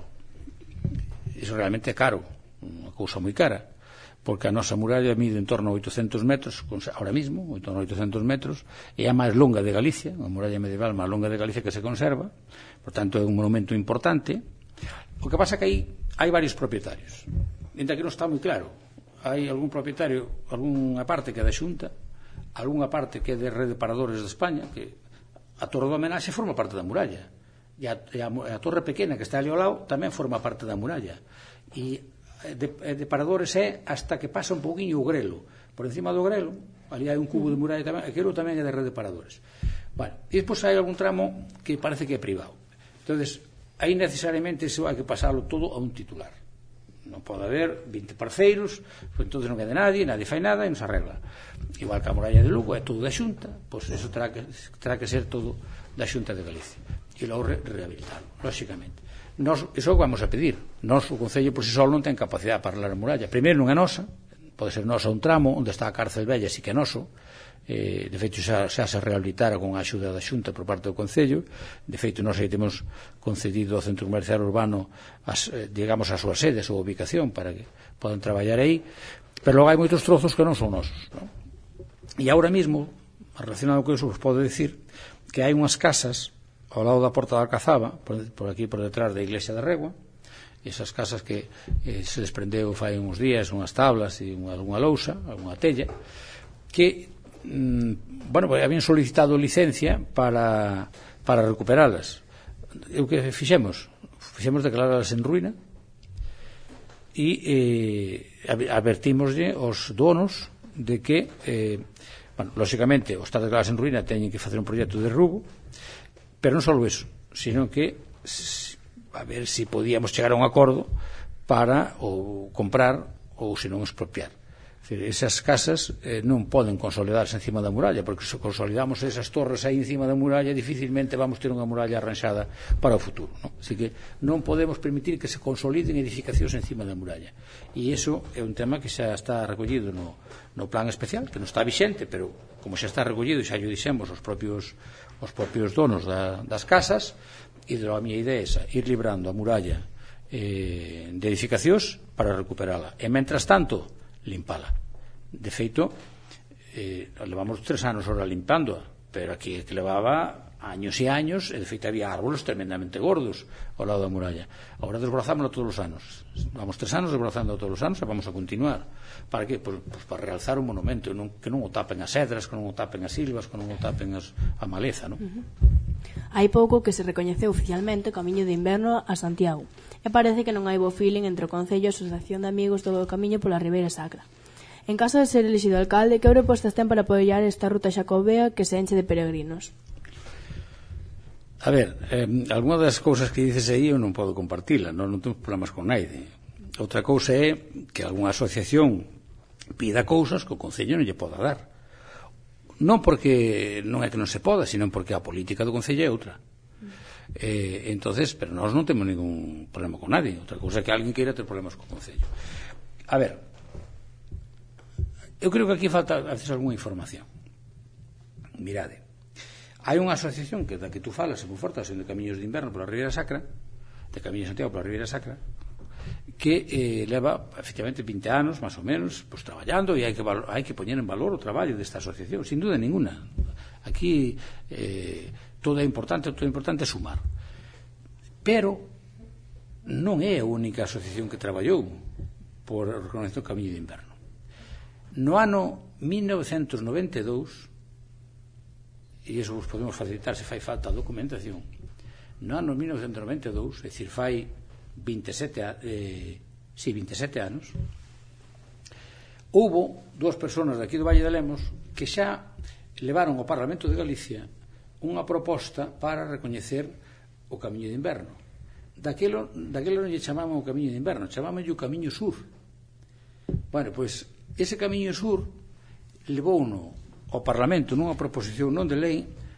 Iso realmente é caro, unha cousa moi cara, porque a nosa muralla mide en torno a oitocentos metros, ahora mismo, en torno a oitocentos metros, é a máis longa de Galicia, a muralla medieval máis longa de Galicia que se conserva, por tanto é un monumento importante. O que pasa que aí hai varios propietarios, ainda que non está moi claro. Hai algún propietario, algunha parte que é da Xunta, algunha parte que é de Rede Paradores de España, que a Torre do Homenaxe forma parte da muralla, e a, e a, a Torre Pequena que está ali ao lado tamén forma parte da muralla, e de, de Paradores é hasta que pasa un pouquiño o Grelo, por encima do Grelo ali hai un cubo de muralla tamén, aquilo tamén é de Rede Paradores. Bueno, e despois hai algún tramo que parece que é privado, entonces aí necesariamente iso hai que pasarlo todo a un titular, non pode haber vinte parceiros, pues entonces non quede nadie, nadie fai nada e non se arregla. Igual que a muralla de Lugo é todo da Xunta, pois pues eso terá que, terá que ser todo da Xunta de Galicia e logo re rehabilitarlo, lóxicamente. Nos, iso vamos a pedir. Nos, o Concello por si só non ten capacidade para arreglar a muralla. Primeiro non é nosa, pode ser nosa un tramo onde está a cárcel vella, si que é noso. Eh, de feito xa, xa se rehabilitara con a axuda da Xunta por parte do Concello. De feito nós aí temos concedido ao Centro Comercial Urbano as, eh, digamos, a súa sede, a súa ubicación para que podan traballar aí, pero logo hai moitos trozos que non son nosos, non? E agora mesmo, relacionado con iso, vos podo dicir que hai unhas casas ao lado da Porta da Alcazaba, por, por aquí por detrás da Iglesia de Regua, esas casas que eh, se desprendeu fai uns días unhas tablas e unha, unha lousa, unha tella, que mm, bueno, pues, habían solicitado licencia para, para recuperalas. E o que fixemos? Fixemos declararlas en ruína e eh, advertímoslle aos donos de que eh, bueno, lóxicamente, ao estar declaradas en ruína teñen que facer un proxecto de derrubo, pero non só iso, sino que a ver se si podíamos chegar a un acordo para ou comprar ou se non expropiar. Esas casas eh, non poden consolidarse encima da muralla, porque se consolidamos esas torres aí encima da muralla dificilmente vamos ter unha muralla arranxada para o futuro, non? Así que non podemos permitir que se consoliden edificacións encima da muralla, e iso é un tema que xa está recollido no, no plan especial, que non está vixente, pero como xa está recollido e xa lle dixemos os propios os propios donos da, das casas, e a miña idea é ir librando a muralla eh, de edificacións para recuperala, e mentras tanto limpala. De feito, eh, levamos tres anos ahora limpándoa, pero aquí que levaba años e años, e de feito había árboles tremendamente gordos ao lado da muralla. Agora desbrazámoslo todos os anos, vamos tres anos desbrazando todos os anos e vamos a continuar. Para que? Pues, pues para realzar un monumento, non, que non o tapen as cedras, que non o tapen as silvas, que non o tapen as, a maleza, non? Uh-huh. Hai pouco que se recoñeceu oficialmente o Camiño de Inverno a Santiago, e parece que non hai bo feeling entre o Concello e a Asociación de Amigos do Camiño pola Ribeira Sacra. En caso de ser elixido alcalde, que propostas ten para apoiar esta ruta xacobea que se enche de peregrinos? A ver, eh, alguna das cousas que dices aí eu non podo compartila, non, non temos problemas con naide. Outra cousa é que algunha asociación pida cousas que o Concello non lle poda dar. Non porque non é que non se poda, sino porque a política do Concello é outra. Eh, entonces, pero nós non temos ningún problema con nadie. Outra cousa é que alguén queira ter problemas co Concello. A ver, eu creo que aquí falta a veces algunha información. Mirade, hai unha asociación que da que tú falas, moi forte, de Camiños de Inverno pola Ribeira Sacra, de Camiños de Santiago pola Ribeira Sacra, que eh, leva efectivamente vinte anos, máis ou menos, pues, traballando, e hai que, hai que poñer en valor o traballo desta asociación, sin duda ninguna. Aquí eh, todo é importante, todo é importante sumar. Pero non é a única asociación que traballou por reconocer o Camiño de Inverno. No ano mil novecentos noventa e dous, e iso vos podemos facilitar se fai falta a documentación, no ano mil novecentos noventa e dous, é dicir, fai veintesete, eh, sí, veintesete anos, houbo dúas persoas daqui do Valle de Lemos que xa levaron ao Parlamento de Galicia unha proposta para recoñecer o Camiño de Inverno. Daquelo, daquelo non lle chamaban o Camiño de Inverno, chamaban o Camiño Sur. Bueno, pois ese Camiño Sur levouno ao Parlamento nunha proposición non de lei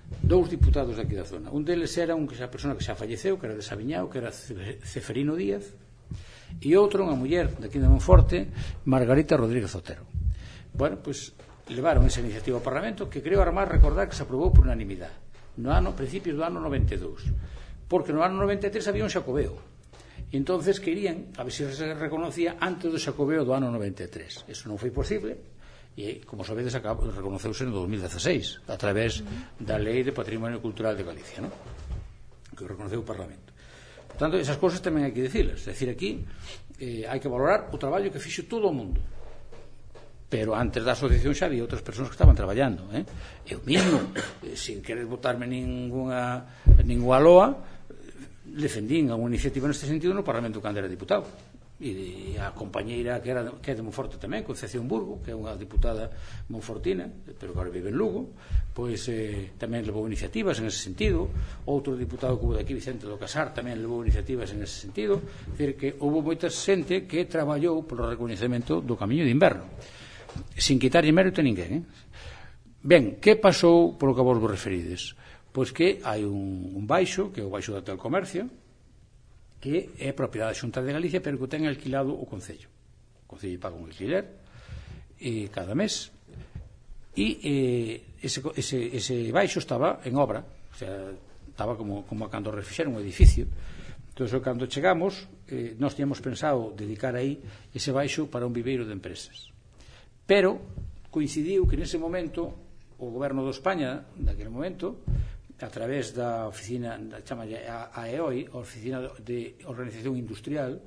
dous diputados daqui da zona. Un deles era un que xa persona que xa falleceu, que era de Sabiñao, que era Ceferino Díaz, e outro, unha muller daqui de Monforte, Margarita Rodríguez Otero. Bueno, pois levaron esa iniciativa ao Parlamento, que creo armar recordar que se aprobou por unanimidade no ano, principios do ano noventa e dous, porque no ano noventa e tres había un xacobeo, e entonces querían a ver se se reconocía antes do xacobeo do ano noventa e tres. Eso non foi posible, e, como sabedes, reconoceuse en dos mil dezasseis a través da Lei de Patrimonio Cultural de Galicia, ¿no?, que reconoceu o Parlamento. Por tanto, esas cousas tamén hai que dicilas. É dicir, aquí eh, hai que valorar o traballo que fixo todo o mundo, pero antes da asociación xa había outras persoas que estaban traballando, eh? Eu mesmo, eh, sin querer botarme ninguna ninguna loa, defendín a unha iniciativa neste sentido no Parlamento cando era diputado, e a compañeira que, era, que é de Monforte tamén, Concepción Burgo, que é unha diputada monfortina, pero que agora vive en Lugo, pois eh, tamén levou iniciativas en ese sentido. Outro diputado que hubo daqui, Vicente do Casar, tamén levou iniciativas en ese sentido. É dicir, que houve moita xente que traballou polo recoñecemento do Camiño de Inverno, sin quitarlle mérito a ninguén, eh? Ben, que pasou polo que vos vos referides? Pois que hai un, un baixo, que é o baixo do Hotel Comercio, que é propiedade da Xunta de Galicia, pero que ten alquilado o Concello. O Concello paga un alquiler e cada mes, e eh, ese, ese, ese baixo estaba en obra, o sea, estaba como, como cando refixeron un edificio. Entón, cando chegamos, eh, nós tínhamos pensado dedicar aí ese baixo para un viveiro de empresas, pero coincidiu que nese momento o goberno de España, naquele momento, a través da oficina, chamalle a E O I, a Oficina de Organización Industrial,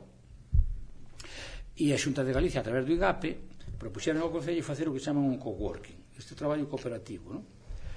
e a Xunta de Galicia, a través do IGAPE, propuxeron ao Concello facer o que chaman un coworking, este traballo cooperativo, non?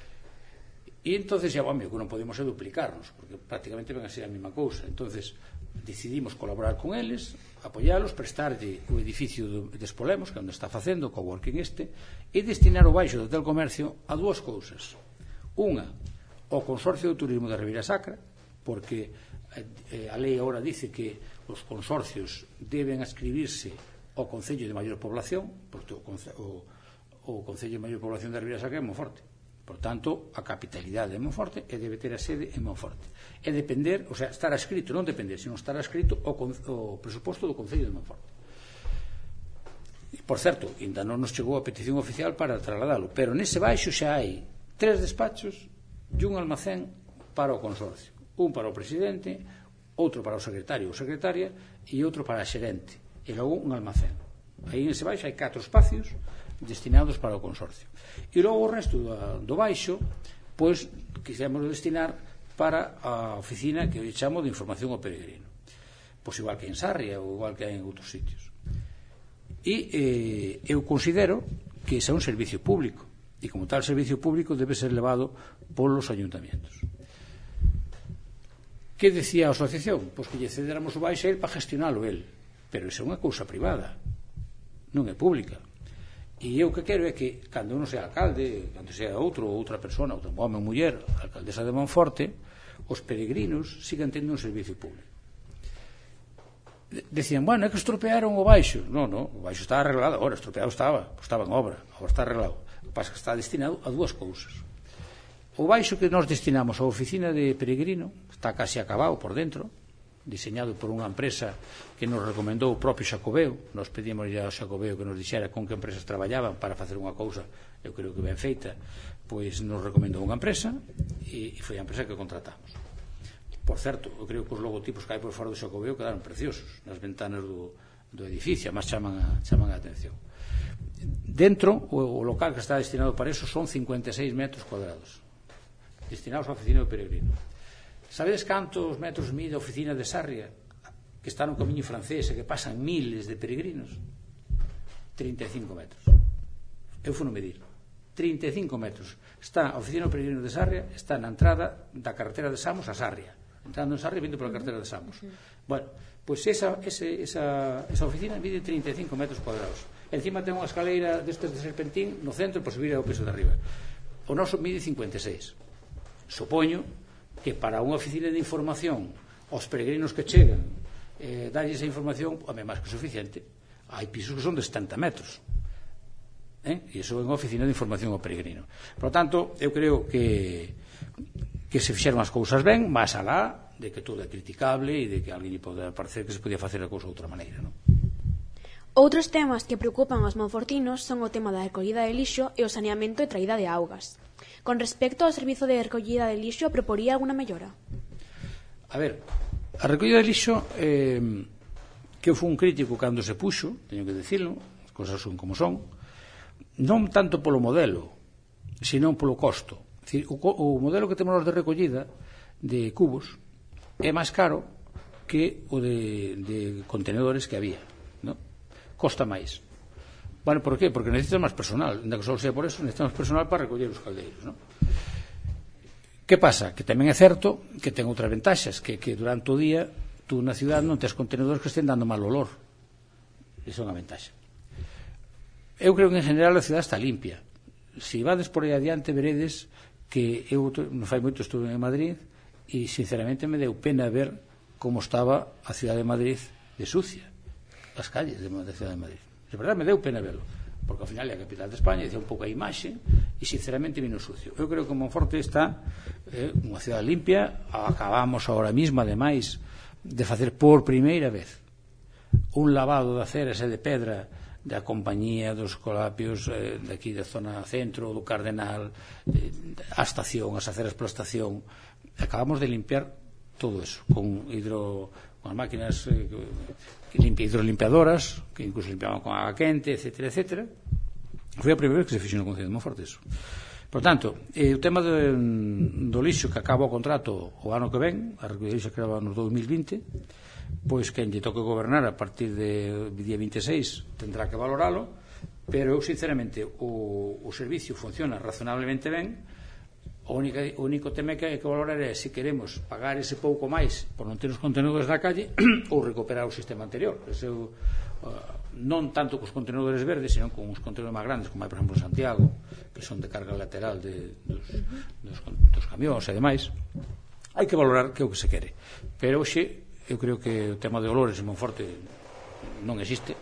E entonces, xa, bom, que non podemos duplicarnos, porque prácticamente ven a ser a mesma cousa. Entonces decidimos colaborar con eles, apoialos, prestarlle o edificio de Espolemos, que é onde está facendo o coworking este, e destinar o baixo do Hotel Comercio a dúas cousas. Unha, o Consorcio de Turismo da Ribeira Sacra, porque eh, a lei agora dice que os consorcios deben ascribirse ao Concello de maior población, porque o, o, o Concello de maior población da Ribeira Sacra é Monforte. Por tanto, a capitalidade de Monforte e debe ter a sede en Monforte. E depender, o sea, estar escrito, non depender, sino estar escrito o, o presuposto do Concello de Monforte. E, por certo, ainda non nos chegou a petición oficial para trasladalo, pero nese baixo xa hai tres despachos e un almacén para o consorcio, un para o presidente, outro para o secretario ou secretaria e outro para a xerente, e logo un almacén. Aí nese baixo hai catro espacios destinados para o consorcio, e logo o resto do, do baixo pois quisemos destinar para a oficina que eu chamo de información ao peregrino, pois igual que en Sarria ou igual que hai en outros sitios. E eh, eu considero que ese é un servicio público, e como tal servicio público debe ser levado polos ayuntamientos. Que decía a asociación? Pois que lle cedéramos o baixo a ele para gestionalo ele, pero iso é unha cousa privada, non é pública. E eu que quero é que cando uno sea alcalde, cando sea outro ou outra persona, outro home ou muller, a alcaldesa de Monforte, os peregrinos sigan tendo un servicio público. Decían, bueno, é que estropearon o baixo. Non, non, o baixo estaba arreglado agora, estropeado estaba, estaba en obra, agora está arreglado. O que pasa que está destinado a dúas cousas. O baixo que nós destinamos á oficina de peregrino está casi acabado por dentro, diseñado por unha empresa que nos recomendou o propio Xacobeo. Nos pedimos ao Xacobeo que nos dixera con que empresas traballaban para facer unha cousa, eu creo que ben feita, pois nos recomendou unha empresa e foi a empresa que contratamos. Por certo, eu creo que os logotipos que hai por fora do Xacobeo quedaron preciosos nas ventanas do, do edificio, máis chaman a, chaman a atención. Dentro, o, o local que está destinado para eso son cincuenta e seis metros cuadrados destinados á oficina do peregrino. Sabedes cantos metros mide a oficina de Sarria, que está no camiño francés e que pasan miles de peregrinos? trinta e cinco metros. Eu fui no medir. trinta e cinco metros. Está a oficina do peregrino de Sarria, está na entrada da carretera de Samos a Sarria. Entrando en Sarria vindo pola carretera de Samos. Bueno, pois esa, ese, esa, esa oficina mide trinta e cinco metros cuadrados. Encima ten unha escaleira destes de serpentín no centro para subir ao piso de arriba. O noso mide cincuenta e seis. Supoño que para unha oficina de información aos peregrinos que chegan, eh, darlle esa información, home, máis que suficiente. Hai pisos que son de setenta metros. eh? E iso é unha oficina de información ao peregrino. Por lo tanto, eu creo que que se fixeron as cousas ben, máis alá de que todo é criticable e de que alguén lle pode parecer que se podía facer a cousa de outra maneira, non? Outros temas que preocupan aos monfortinos son o tema da recollida de lixo e o saneamento e traída de augas. Con respecto ao servizo de recollida de lixo, proporía alguna mellora? A ver, a recollida de lixo, eh, que eu fui un crítico cando se puxo, teño que dicilo, as cousas son como son, non tanto polo modelo, sino polo costo. É dicir, o, o modelo que temos de recollida de cubos é máis caro que o de, de contenedores que había, non? Costa máis. Bueno, por qué? Porque necesitas máis personal, ainda que só sea por eso, necesitas máis personal para recoller os caldeiros, non? Que pasa? Que tamén é certo que ten outras ventaxas, que, que durante o día tú na ciudad non tes contenedores que estén dando mal olor. Iso é unha ventaxa. Eu creo que en general a ciudad está limpia. Se vades por aí adiante veredes que eu non fai moito estuve en Madrid e sinceramente me deu pena ver como estaba a cidade de Madrid de sucia, as calles de a cidade de Madrid. De verdade me deu pena verlo, porque ao final é a capital de España, dicía un pouco a imaxe e sinceramente vino sucio. Eu creo que Monforte está eh, unha cidade limpia. Acabamos ahora mismo ademais de facer por primeira vez un lavado de aceras e de pedra da compañía dos colapios eh, de aquí da zona centro, do Cardenal, eh, a estación, as aceras pola estación. Acabamos de limpiar todo eso con hidro, con as máquinas eh, que limpia hidrolimpiadoras, que incluso limpiaban con agua quente, etcétera, etcétera. Foi a primeira vez que se fixo no Concello de Monforte eso. Por tanto, eh, o tema de, do lixo que acaba o contrato o ano que ven, a recollida de lixo que acaba no dos mil vinte, pois quen lle toque gobernar a partir de día vinte e seis tendrá que valoralo, pero eu sinceramente o, o servicio funciona razonablemente ben. O único, o único tema que hai que valorar é se queremos pagar ese pouco máis por non ter os contenedores na calle ou recuperar o sistema anterior. Ese, uh, non tanto cos contenedores verdes, sino con os contenedores máis grandes, como hai, por exemplo, en Santiago, que son de carga lateral de, dos, dos, dos camións e demais. Hai que valorar que é o que se quere. Pero hoxe eu creo que o tema de olores en Monforte non existe,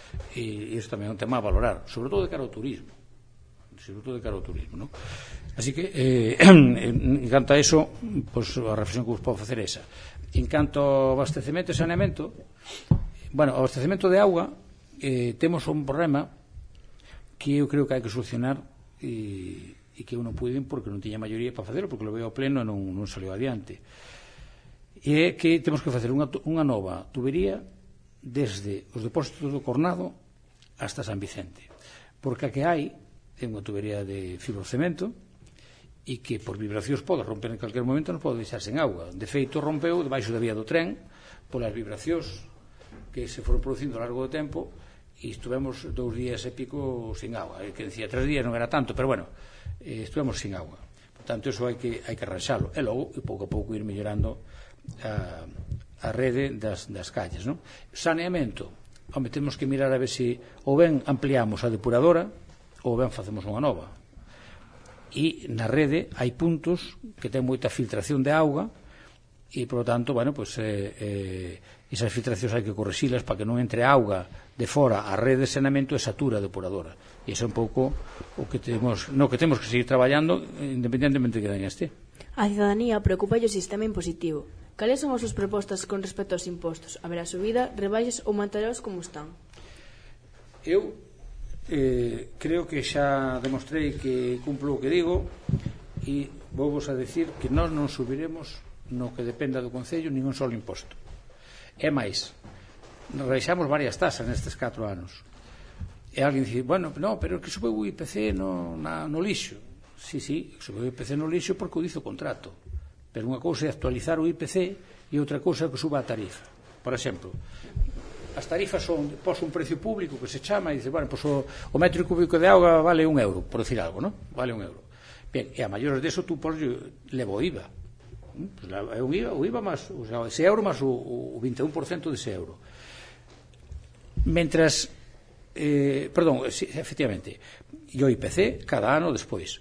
e iso tamén é un tema a valorar, sobre todo de cara ao turismo, sobre todo de cara ao turismo, non? Así que eh, en canto a eso, pues, a reflexión que vos podo facer é esa. En canto ao abastecemento e saneamento, bueno, o abastecemento de auga, eh, temos un problema que eu creo que hai que solucionar e, e que eu non puiden porque non tiña maioría para facerlo, porque lo veo ao pleno e non, non salió adiante. E é que temos que facer unha, unha nova tubería desde os depósitos do Cornado hasta San Vicente, porque a que hai é unha tubería de fibrocemento e que por vibracións pode romper en calquer momento, non pode deixar sen auga. De feito rompeu debaixo da vía do tren polas vibracións que se foron producindo ao largo do tempo, e estuvemos dous días e pico sin auga. Que decía tres días non era tanto, pero bueno, eh, estuvemos sin auga. Por tanto, iso hai que, hai que arranxalo, e logo, e pouco a pouco ir mellorando a, a rede das, das calles, non? Saneamento, home, temos que mirar a ver se ou ben ampliamos a depuradora ou ben facemos unha nova. E na rede hai puntos que ten moita filtración de auga e, por lo tanto, bueno, pues, eh, eh, esas filtracións hai que correxilas para que non entre auga de fora a rede de saneamento e satura a depuradora. E iso é un pouco o que temos, no que temos que seguir traballando independentemente de que daña este. A cidadanía preocupa o sistema impositivo. Cales son as súas propostas con respecto aos impostos? Haberá subida, rebaixas ou manterelos como están? Eu eh, creo que xa demostrei que cumplo o que digo e vou vos a decir que nós non subiremos no que dependa do Concello nin un solo imposto. É máis, rebaixamos varias tasas nestes catro anos. E alguén dice, bueno, no, pero que subeu o I P C no, na, no lixo. Sí, sí, subeu o I P C no lixo porque o dice o contrato. Pero unha cousa é actualizar o I P C e outra cousa é que suba a tarifa. Por exemplo, as tarifas son, pos un precio público que se chama e dice, bueno, pues o, o metro cúbico de auga vale un euro, por decir algo, ¿no? Vale un euro. Bien, e a maiores deso tú pos levo I V A. Pues é un I V A, o I V A más, o sea, ese euro más o, o vinte e un por cento dese euro. Mentras, eh, perdón, sí, efectivamente, e o I P C cada ano despois.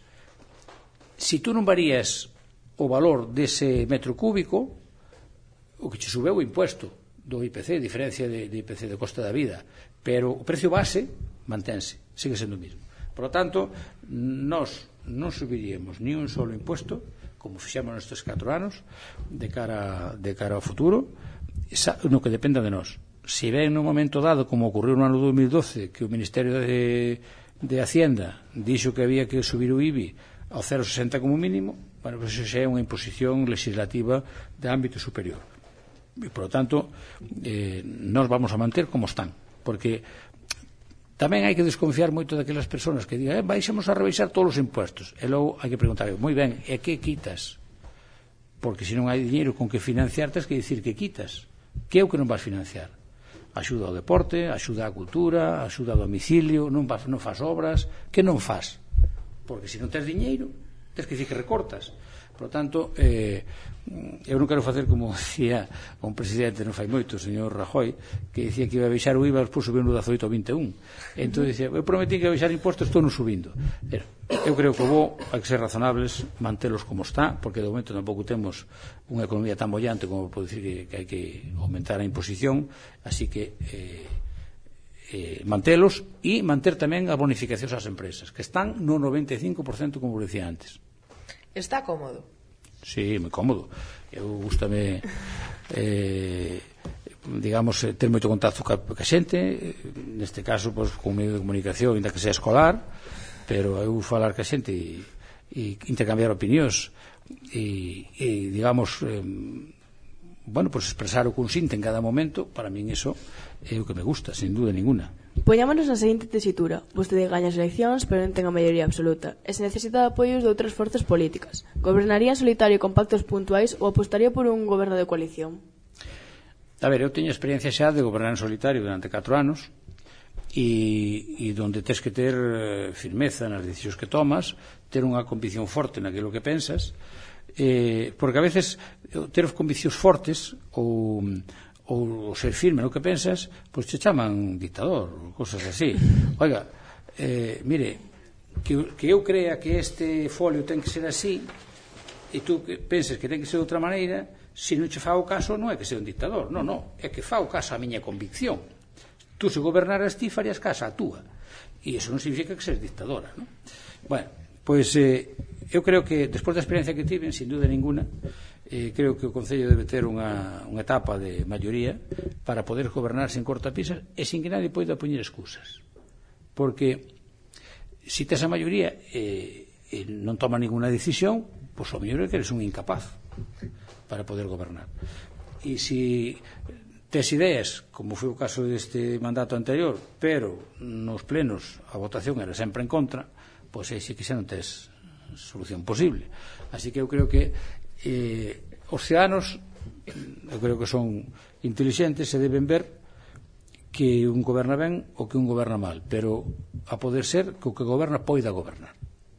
Si tú non varías o valor dese metro cúbico, o que che subeu o impuesto do I P C, diferencia de, de I P C de costa da vida, pero o precio base mantense, sigue sendo o mismo. Por Por lo tanto, nós non subiríamos ni un solo impuesto, como fixemos nestes catro anos, de cara, de cara ao futuro, no que dependa de nós. Se ven nun momento dado, como ocorreu no ano dos mil doce, que o Ministerio de, de Hacienda dixo que había que subir o I B I ao cero coma sesenta como mínimo, bueno, pues eso xa é unha imposición legislativa de ámbito superior. E, por lo tanto, eh, nós vamos a manter como están, porque tamén hai que desconfiar moito daquelas persoas que digan, eh, baixamos a rebaixar todos os impuestos, e logo hai que preguntar, moi ben, e que quitas? Porque se non hai dinheiro con que financiar, tens que dicir que quitas. Que é o que non vas financiar? Axuda ao deporte, axuda á cultura, axuda ao domicilio, non, vas, non faz obras, que non faz? Porque se non tens dinheiro, tens que dicir que recortas. Por lo tanto, eh, eu non quero facer como decía un presidente non fai moito, o señor Rajoy, que dicía que iba a baixar o I V A, despois subindo de dezoito a vinte e un. Entón dicía, eu prometí que iba a baixar impostos, estou non subindo. Pero eu creo que o bo hai que ser razonables, mantelos como está, porque de momento tampouco temos unha economía tan bollante como pode dicir que, que hai que aumentar a imposición, así que eh, eh, mantelos e manter tamén as bonificacións ás empresas, que están no noventa e cinco por cento, como decía antes. Está cómodo? Sí, moi cómodo. Eu gustame eh, digamos, ter moito contacto ca, ca xente, neste caso, pois, con medio de comunicación, ainda que sea escolar, pero eu falar ca xente e, e intercambiar opinións e, e digamos, eh, bueno, pois expresar o que un sinte en cada momento, para min iso é o que me gusta, sin duda ninguna. Poñámonos na seguinte tesitura. Vostede gaña as eleccións, pero non ten a maioría absoluta, e se necesita de apoios de outras forzas políticas. Gobernaría en solitario con pactos puntuais ou apostaría por un goberno de coalición? A ver, eu teño experiencia xa de gobernar en solitario durante catro anos e, e donde tens que ter firmeza nas decisións que tomas, ter unha convicción forte naquilo que pensas, eh, porque a veces ter conviccións fortes ou ou ser firme no que pensas, pois te chaman dictador, cosas así. Oiga, eh, mire, que, que eu crea que este folio ten que ser así e tú penses que ten que ser de outra maneira, se non che fa o caso non é que ser un dictador, non, non, é que fa o caso a miña convicción. Tú se gobernaras ti farías caso a túa, e iso non significa que seres dictadora, non? Bueno, pois eh, eu creo que despois da experiencia que tive, sin dúda ninguna, eh, creo que o Concello debe ter unha, unha etapa de maioría para poder gobernar sen cortapisas e sin que nadie poida poñer excusas, porque se tes a maioría e, e non toma ninguna decisión, pois o mellor é que eres un incapaz para poder gobernar. E se tes ideas, como foi o caso deste mandato anterior, pero nos plenos a votación era sempre en contra, pois aí sí que xa non tes solución posible. Así que eu creo que eh, os ciudadanos, eu creo que son intelixentes e deben ver que un goberna ben ou que un goberna mal, pero a poder ser que o que goberna poida gobernar.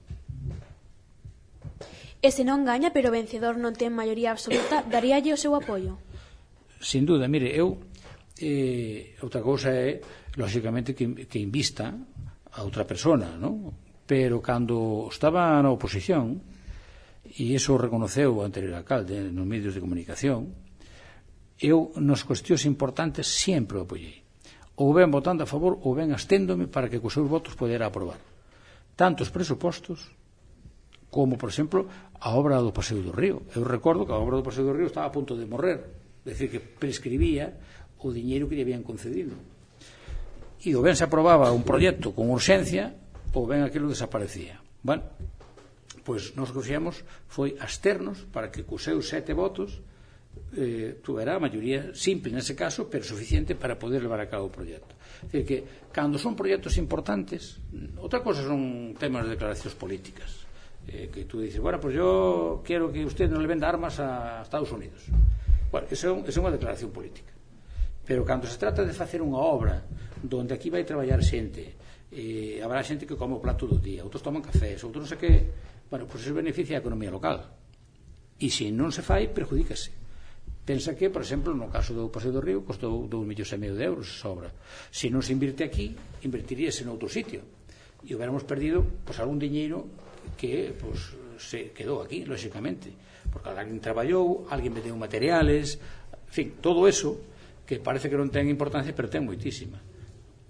E se non gaña, pero o vencedor non ten maioría absoluta, daríalle o seu apoio? Sin duda, mire, eu eh, outra cousa é lógicamente que, que invista a outra persona, non? Pero cando estaba na oposición, e iso reconoceu o anterior alcalde nos medios de comunicación, eu nas cuestións importantes sempre o apoiei, ou ben votando a favor ou ben asténdome para que cos seus votos podera aprobar tanto os presupostos como, por exemplo, a obra do Paseo do Río. Eu recordo que a obra do Paseo do Río estaba a punto de morrer, é dicir, que prescribía o diñeiro que lle habían concedido, e ou ben se aprobaba un proxecto con urxencia ou ben aquilo desaparecía. Bueno, pois nós que fixemos foi absternos para que cos seus sete votos eh, tuvera a maioría simple nese caso, pero suficiente para poder levar a cabo o proxecto. É dicir, que cando son proxectos importantes, outra cosa son temas de declaracións políticas, eh, que tú dices, bueno, pues yo quiero que usted non le venda armas a Estados Unidos. Bueno, eso é, un, eso é unha declaración política, pero cando se trata de facer unha obra donde aquí vai traballar xente, e habrá xente que come o plato do día, outros toman cafés, outros non sei que, bueno, pois pues eso beneficia a economía local, e se non se fai, perjudícase. Pensa que, por exemplo, no caso do Paseo do Río costou dous millóns e medio de euros esa obra. Se non se invirte aquí, invertiríase en outro sitio e hubiéramos perdido pues, algún diñeiro que pues, se quedou aquí, lógicamente, porque alguén traballou, alguén vendeu materiales, en fin, todo eso que parece que non ten importancia, pero ten moitísima.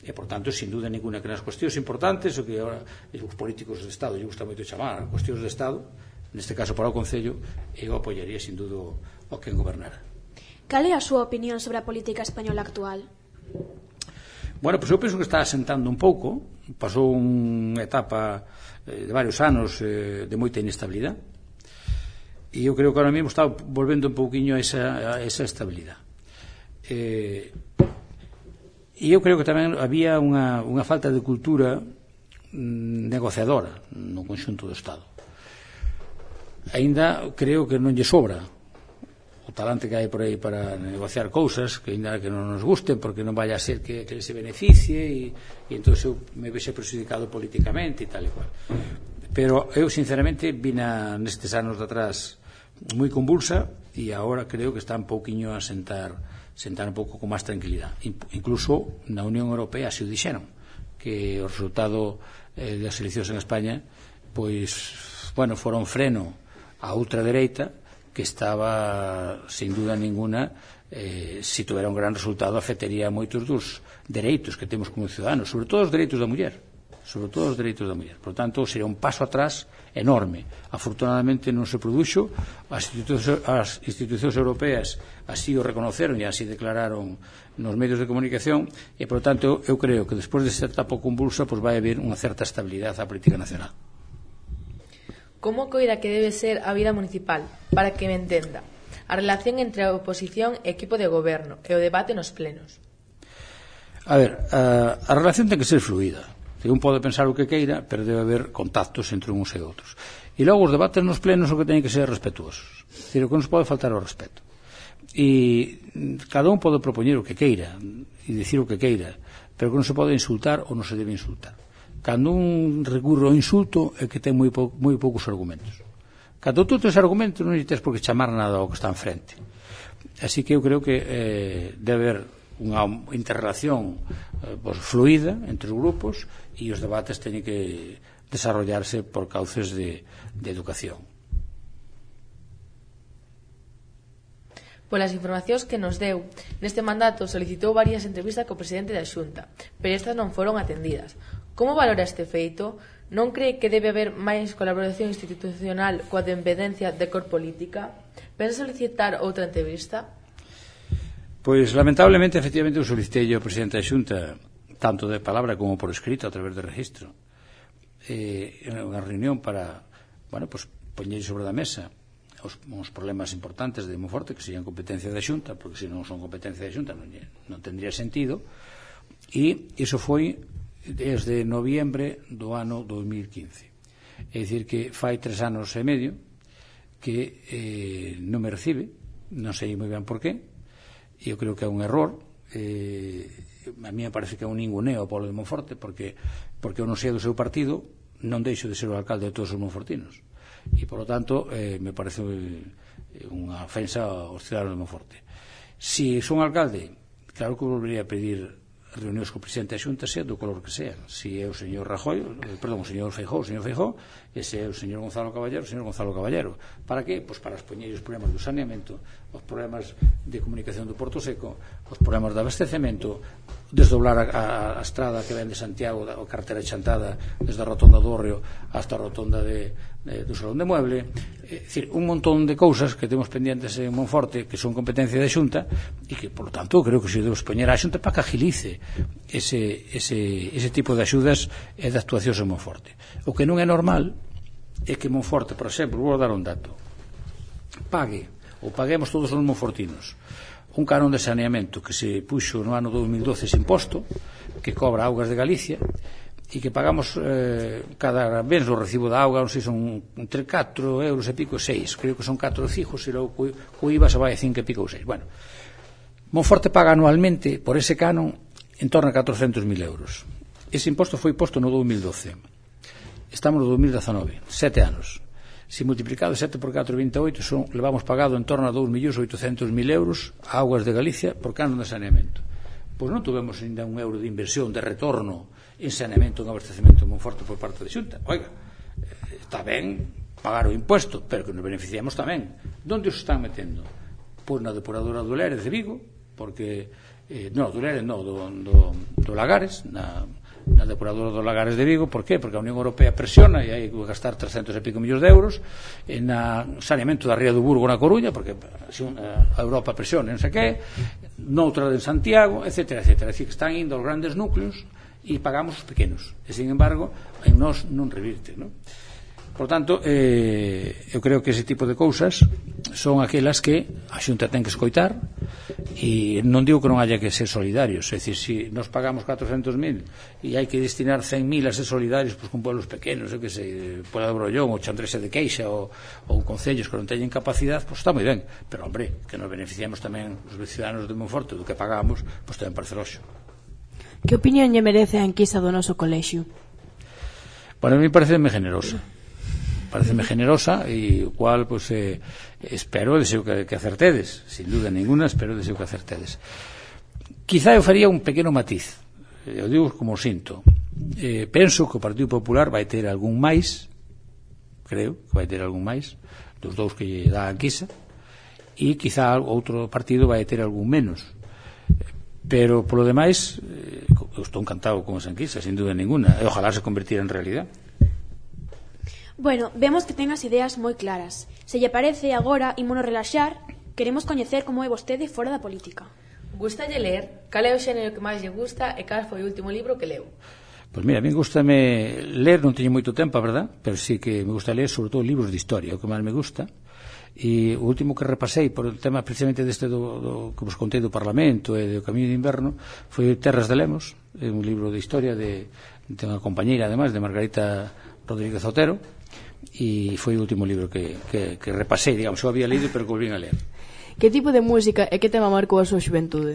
E, por tanto, sin duda ninguna que nas cuestións importantes, o que ahora os políticos de Estado lle gusta moito chamar cuestións de Estado, neste caso para o Concello, eu apoiaría sin duda o que gobernara. Cal é a súa opinión sobre a política española actual? Bueno, pois eu penso que está asentando un pouco, pasou unha etapa de varios anos de moita inestabilidade, e eu creo que ahora mesmo está volvendo un pouquiño a esa, a esa estabilidade. Eh, e eu creo que tamén había unha, unha falta de cultura negociadora no conxunto do Estado. Ainda creo que non lle sobra o talante que hai por aí para negociar cousas que ainda que non nos gusten, porque non vaya a ser que, que se beneficie e, e entón eu me vexe prejudicado políticamente e tal e cual. Pero eu sinceramente vina nestes anos de atrás moi convulsa e agora creo que está un pouquiño a sentar sentar un pouco con máis tranquilidade. Incluso na Unión Europea se o dixeron, que o resultado eh, das eleccións en España pois, bueno, foron freno a ultradereita que estaba, sin duda ninguna, eh, se tuvera un gran resultado afectaría moitos dos dereitos que temos como ciudadanos, sobre todo os dereitos da muller, sobre todo os dereitos da muller. Por tanto, sería un paso atrás enorme. Afortunadamente non se produxo, as institucións, as institucións europeas así o reconoceron e así declararon nos medios de comunicación e, por tanto, eu creo que despois desta etapa convulsa pues, vai haber unha certa estabilidade á política nacional. Como coida que debe ser a vida municipal, para que me entenda, a relación entre a oposición e equipo de goberno e o debate nos plenos? A ver, a, a relación ten que ser fluida. Un pode pensar o que queira, pero debe haber contactos entre uns e outros. E logo os debates nos plenos o que teñen que ser respetuosos. É dicir, o que non se pode faltar ao respeto. E cada un pode propoñer o que queira e dicir o que queira, pero que non se pode insultar ou non se debe insultar. Cando un recurre ao insulto é que ten moi, pou, moi poucos argumentos. Cando tú tens argumentos non necesitas por que chamar nada ao que está enfrente. Así que eu creo que eh, debe haber unha interrelación eh, pues, fluida entre os grupos e os debates teñen que desarrollarse por cauces de, de educación. Polas informacións que nos deu, neste mandato solicitou varias entrevistas co presidente da Xunta, pero estas non foron atendidas. Como valora este feito? Non cree que debe haber máis colaboración institucional coa dependencia de cor política? Pensa solicitar outra entrevista? Pois, lamentablemente, efectivamente, eu solicitei ao presidente da Xunta, tanto de palabra como por escrito, a través de registro, eh, unha reunión para, bueno, pues, poñer sobre da mesa os, os problemas importantes de Monforte, que serían competencia da Xunta, porque se non son competencia da Xunta non, non tendría sentido, e iso foi desde noviembre do ano dos mil quince. É dicir, que fai tres anos e medio que eh, non me recibe, non sei moi ben por qué. Eu creo que é un error, eh, a mí me parece que é un ninguneo ao pueblo de Monforte, porque, porque eu non sei do seu partido, non deixo de ser o alcalde de todos os monfortinos, e, por lo tanto, eh, me parece unha ofensa aos ciudadanos de Monforte. Si son alcalde, claro que volvería a pedir reunións co presidente da Xunta, sea do color que sea. Si é o señor Rajoy, eh, perdón, o señor Feijóo, o señor Feijóo, e se é o señor Gonzalo Caballero, o señor Gonzalo Caballero. Para que? Pois para expoñer os problemas do saneamento, os problemas de comunicación do Porto Seco, os problemas de abastecemento, desdoblar a, a, a estrada que ven de Santiago, a carretera chantada, desde a rotonda do Hórreo hasta a rotonda de, de, do Salón de Mueble. É dicir, un montón de cousas que temos pendientes en Monforte que son competencia da Xunta e que, por lo tanto, creo que se debe expoñer á Xunta para que agilice ese, ese, ese tipo de axudas e de actuacións en Monforte. O que non é normal é que Monforte, por exemplo, vou dar un dato, pague, ou paguemos todos os monfortinos, un canon de saneamento que se puxo no ano dos mil doce ese imposto, que cobra Augas de Galicia, e que pagamos eh, cada vez o recibo da auga, non sei, son entre catro euros e pico e seis, creo que son catro fijos, e logo co I V A se vai a cinco e pico ou seis. Bueno, Monforte paga anualmente por ese canon en torno a catrocentos mil euros. Ese imposto foi posto no dos mil doce. Estamos no dos mil dezanove, sete anos. Se multiplicado sete por catro, vinte e oito, son, levamos pagado en torno a dous millóns oitocentos mil euros a Augas de Galicia por canon de saneamento. Pois non tuvemos ainda un euro de inversión, de retorno en saneamento, en abastecemento en Monforte por parte da Xunta. Oiga, está ben pagar o impuesto, pero que nos beneficiamos tamén. Donde os están metendo? Pois na depuradora do Lérez de Vigo, porque eh, non, do Lérez non, do, do, do Lagares, na, na depuradora do Lagares de Vigo. Por qué? Porque a Unión Europea presiona e hai que gastar trescentos e pico millóns de euros en na saneamento da Ría do Burgo na Coruña, porque a Europa presiona, non sei que, noutra de Santiago, etcétera, etcétera. É dicir, que están indo aos grandes núcleos e pagamos os pequenos, e sin embargo en nós non revirte, non? Por tanto, eh, eu creo que ese tipo de cousas son aquelas que a Xunta ten que escoitar, e non digo que non haya que ser solidarios. É dicir, se nos pagamos catrocentos mil e hai que destinar cen mil a ser solidarios, pois, con pueblos pequenos, eu que sei, Puebla de Brollón ou Chandresa de Queixa ou, ou concellos que non teñen capacidade, pois está moi ben, pero hombre, que nos beneficiamos tamén os ciudadanos de Monforte do que pagamos, pois tamén parece loxo. Que opinión lle merece a enquisa do noso colexio? Bueno, a mí pareceme generosa. Pareceme generosa, e o cual, pues, eh, espero, deseo que, que acertedes, sin duda ninguna, espero, deseo que acertedes. Quizá eu faría un pequeno matiz, eu digo como sinto. Eh, penso que o Partido Popular vai ter algún máis, creo que vai ter algún máis, dos dous que lle dá a enquisa, e quizá outro partido vai ter algún menos. Pero, polo demais, eh, eu estou encantado con esa enquisa, sin duda ninguna, e ojalá se convertira en realidad. Bueno, vemos que ten as ideas moi claras. Se lle parece, agora, ímonos relaxar, queremos coñecer como é vostede fora da política. Gustalle ler? Cal é o xénero que máis lle gusta e cal foi o último libro que leu? Pois mira, a mí gustame ler, non teño moito tempo, a verdad, pero sí que me gusta ler sobre todo libros de historia, o que máis me gusta. E o último que repasei por o tema precisamente deste do, do que vos contei do Parlamento e do Camiño de Inverno foi Terras de Lemos, é un libro de historia de, de unha compañeira, además, de Margarita Rodríguez Otero, e foi o último libro que, que, que repasei, digamos, eu había leído pero que volvín a ler. Que tipo de música e que tema marcou a súa xuventude?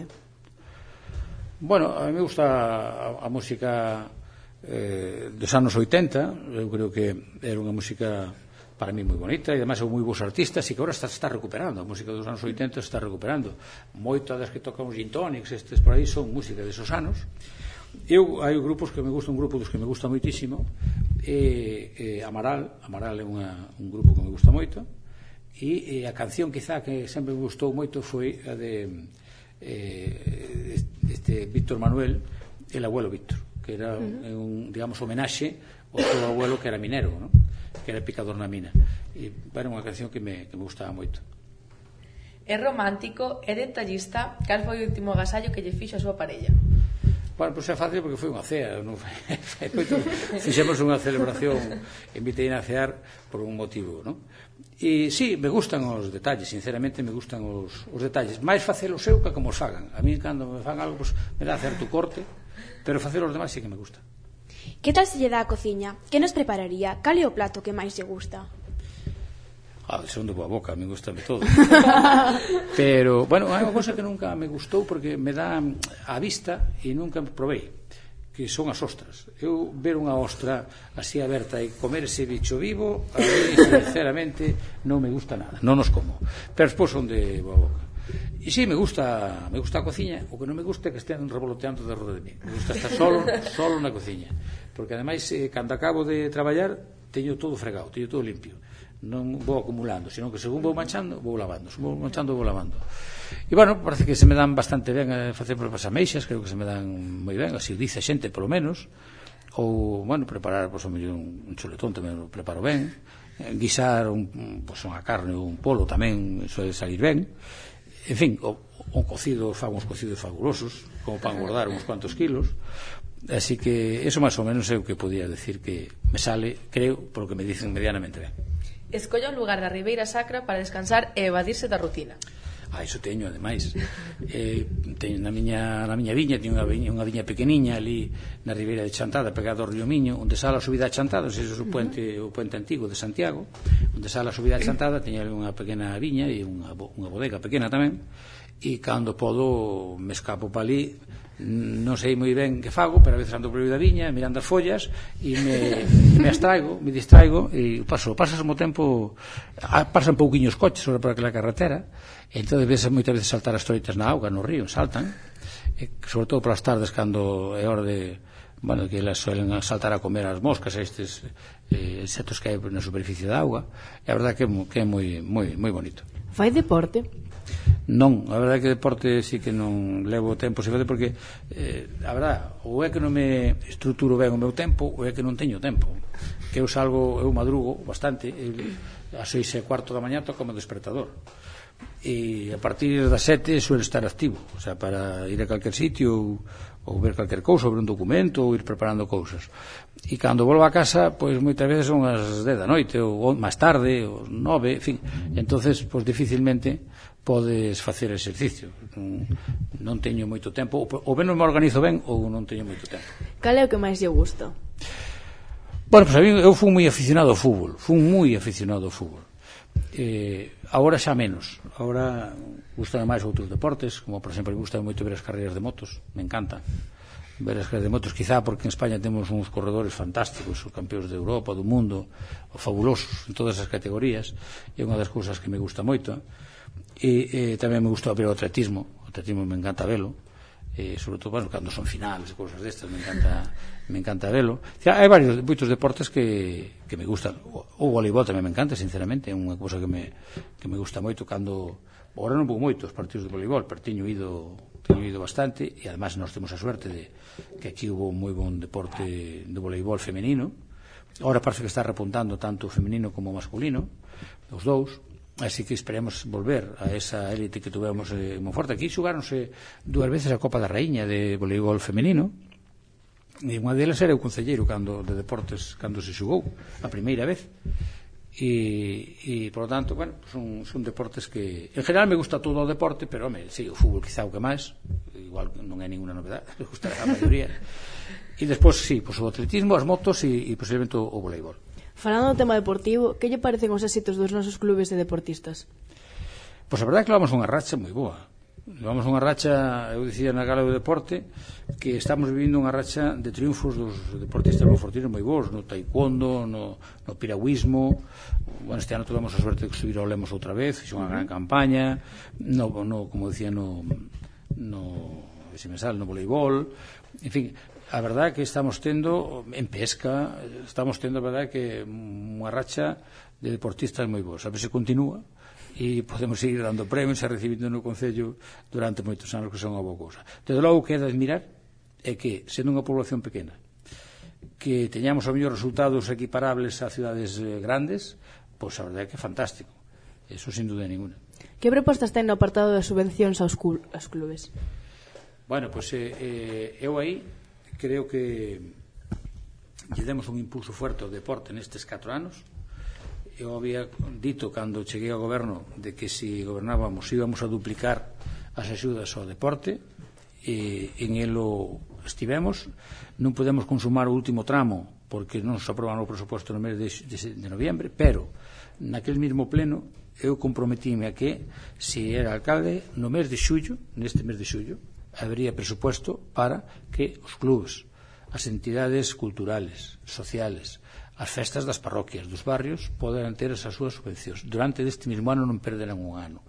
Bueno, a mí me gusta a, a música eh, dos anos oitenta, eu creo que era unha música para mí moi bonita, e además son moi bons artistas, e que agora está, está recuperando, a música dos anos oitenta está recuperando. Moitas das que tocan os gin tonics, estes por aí, son música desos anos. Eu, hai grupos que me gusta, un grupo dos que me gusta moitísimo, e, e Amaral, Amaral é unha, un grupo que me gusta moito, e, e a canción quizá que sempre me gustou moito foi a de eh, este Víctor Manuel, el abuelo Víctor, que era uh-huh. un, digamos, homenaxe ao seu abuelo que era minero, ¿no? Que era picador na mina, e era unha canción que me, que me gustaba moito. É romántico, é detallista, cal foi o último agasallo que lle fixo a súa parella? Bueno, pois é fácil porque foi unha cea, non foi, fixemos unha celebración, invitei a cear por un motivo, non? E sí, me gustan os detalles, sinceramente me gustan os, os detalles, máis facelo eu que como os fagan. A mí cando me fan algo, pues, me dá certo corte, pero facelo os demais sí que me gusta. Que tal se lle dá a cociña? Que nos prepararía? Cal é o plato que máis lle gusta? Ah, son de boa boca, me gusta de todo. Pero, bueno, hai unha cosa que nunca me gustou porque me dá a vista e nunca probei, que son as ostras. Eu ver unha ostra así aberta e comer ese bicho vivo, a mí, sinceramente, non me gusta nada, non os como. Pero despois son de boa boca. E sí, me gusta, me gusta a cociña, o que non me gusta é que estén revoloteando de roda de mí. Me gusta estar solo, solo na cociña. Porque, ademais, eh, cando acabo de traballar, teño todo fregado, teño todo limpio. Non vou acumulando, senón que según vou manchando, vou lavando, según vou manchando, vou lavando. E, bueno, parece que se me dan bastante ben a facer propias ameixas, creo que se me dan moi ben, así dice a xente, polo menos. Ou, bueno, preparar, pois, un chuletón tamén o preparo ben. Guisar un, pois, unha carne ou un polo tamén suele salir ben. En fin, o, un cocido, fan uns cocidos fabulosos, como para engordar uns cuantos kilos. Así que eso máis ou menos é o que podía decir que me sale, creo, polo que me dicen medianamente ben. Escolla un lugar da Ribeira Sacra para descansar e evadirse da rutina. Ah, iso teño, ademais. Eh, teño na miña, na miña viña, teño unha viña, unha viña pequeniña ali na Ribeira de Chantada, pegado ao río Miño, onde sale a subida a Chantada, ese é o puente, o puente antigo de Santiago, onde sale a subida a Chantada, teño ali unha pequena viña e unha, unha bodega pequena tamén, e cando podo me escapo para ali, non sei moi ben que fago, pero a veces ando por aí da viña mirando as follas e me, me abstraigo, me distraigo e paso, pasas mo tempo, pasan pouquiños coches sobre por aquela carretera, e entón ves moitas veces saltar as troitas na auga, no río, saltan, e sobre todo polas tardes cando é hora de, bueno, que elas suelen saltar a comer as moscas, estes eh, insectos que hai na superficie da auga, e a verdade que, que é moi, moi, moi bonito. Fai deporte? Non, a verdade é que deporte sí que non levo tempo se fede porque eh, a verdade, ou é que non me estruturo ben o meu tempo ou é que non teño tempo, que eu salgo, eu madrugo bastante, eu, a seis e cuarto da mañá toco o despertador e a partir das sete suele estar activo, o sea, para ir a calquer sitio ou, ou ver calquer cousa, ou ver un documento ou ir preparando cousas, e cando volvo a casa pois moitas veces son as dez da noite ou máis tarde, ou nove, en fin, entonces pois dificilmente podes facer exercicio, non, non teño moito tempo, ou ben non me organizo ben ou non teño moito tempo. Cal é o que máis lle gusta? Bueno, pois a mí eu fui moi aficionado ao fútbol, fui moi aficionado ao fútbol. Eh, agora xa menos, agora gustan máis outros deportes, como por exemplo me gusta moito ver as carreiras de motos, me encanta ver as carreiras de motos, quizá porque en España temos uns corredores fantásticos, os campeóns de Europa, do mundo, fabulosos en todas as categorías, é unha das cousas que me gusta moito. E, e tamén me gusta ver o atletismo, o atletismo me encanta velo, e sobre todo, bueno, cando son finales e cousas destas me encanta me encanta velo. Hai varios moitos deportes que, que me gustan. O, o voleibol tamén me encanta, sinceramente, é unha cousa que me, que me gusta moito. Cando agora non vou moito aos partidos de voleibol, pero teño ido teño ido bastante, e además nós temos a suerte de que aquí hubo un moi bon deporte de voleibol femenino. Agora parece que está repuntando tanto o femenino como o masculino, os dous. Así que esperemos volver a esa élite que tuvemos eh, moi forte. Aquí xugáronse dúas veces a Copa da Raíña de voleibol femenino, e unha delas era o concelleiro cando, de deportes cando se xugou a primeira vez, e, e por lo tanto, bueno, son, son deportes que en general me gusta todo o deporte, pero home, sí, o fútbol quizá o que máis, igual non é ninguna novedade, me gustará a maioría, e despois sí, pues, o atletismo, as motos e, e posiblemente o, o voleibol. Falando do tema deportivo, que lle parecen os éxitos dos nosos clubes de deportistas? Pois a verdade é que levamos unha racha moi boa. Levamos unha racha, eu dicía na Gala do Deporte, que estamos vivindo unha racha de triunfos dos deportistas monfortinos moi bons, no taekwondo, no, no piragüismo. Bueno, este ano tuvemos a suerte de subir ao Lemos outra vez, fixe unha gran campaña, no, no, como dicía, no, no, se me sale, no voleibol, en fin. A verdade é que estamos tendo en pesca, estamos tendo a verdade que unha racha de deportistas moi bons. A ver se continúa e podemos seguir dando premios e recibindo no Concello durante moitos anos, que son unha boa cousa. Desde logo que é de admirar é que, sendo unha población pequena, que teñamos a mellor resultados equiparables a cidades grandes, pois a verdade é que é fantástico. Eso sin duda ninguna. Que propostas ten no apartado das subvencións aos, aos clubes? Bueno, pois eh, eu aí creo que lle demos un impulso fuerte ao deporte nestes catro anos. Eu había dito cando cheguei ao goberno de que se gobernábamos íbamos a duplicar as axudas ao deporte, e en elo estivemos. Non podemos consumar o último tramo porque non se aprobaron o presuposto no mes de, de, de noviembre, pero naquele mesmo pleno eu comprometíme a que, se era alcalde, no mes de xullo, neste mes de xullo, habería presupuesto para que os clubes, as entidades culturales, sociales, as festas das parroquias, dos barrios, poderán ter as súas subvencións. Durante deste mesmo ano non perderán un ano.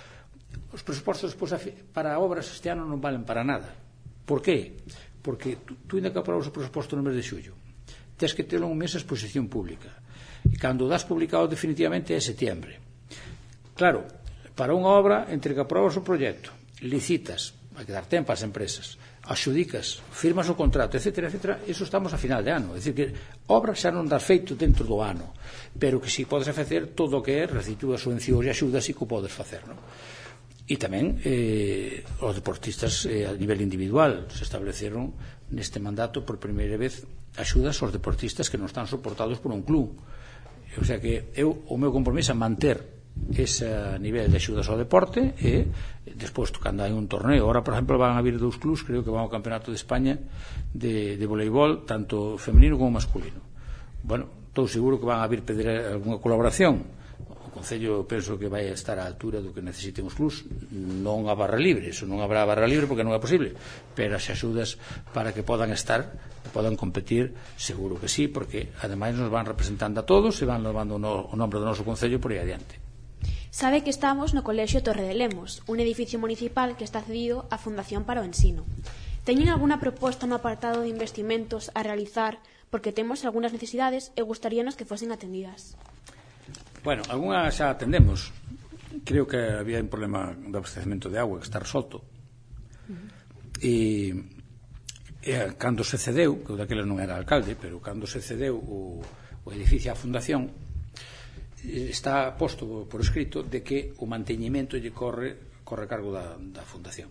Os presupostos despois, para obras este ano non valen para nada. Por qué? Porque tú, tú ainda que aprobas o presuposto no mes de xullo, tens que ter un mes a exposición pública, e cando das publicado definitivamente é setiembre. Claro, para unha obra, entre que aprobas o proxecto, licitas, hai que dar tempo ás empresas, axudicas, firmas o contrato, etcétera, etcétera, eso estamos a final de ano. É dicir, que obra xa non das feito dentro do ano, pero que si podes facer todo o que é recibir as subvencións e axudas, e que o podes facer, non? E tamén eh, os deportistas eh, a nivel individual se estableceron neste mandato por primeira vez axudas aos deportistas que non están soportados por un club. O sea que eu, o meu compromiso é manter ese nivel de axudas ao deporte, e despois, cando hai un torneo, ahora por exemplo van a vir dous clubs, creo que van ao Campeonato de España de, de voleibol, tanto femenino como masculino. Bueno, estou seguro que van a vir pedir alguna colaboración. O Concello penso que vai estar á altura do que necesiten os clubs, non a barra libre, eso non habrá barra libre porque non é posible, pero as axudas para que podan estar, podan competir, seguro que sí, porque ademais nos van representando a todos e van levando o nombre do noso Concello por aí adiante. Sabe que estamos no Colexio Torre de Lemos, un edificio municipal que está cedido á Fundación para o Ensino. Teñen algunha proposta no apartado de investimentos a realizar, porque temos algunhas necesidades e gustaríanos que fosen atendidas? Bueno, algunhas xa atendemos. creo que había un problema de abastecemento de agua que está resolto. E, e cando se cedeu, que daquela non era alcalde, pero cando se cedeu o, o edificio á fundación, está posto por escrito de que o manteñimento lle corre corre cargo da, da fundación.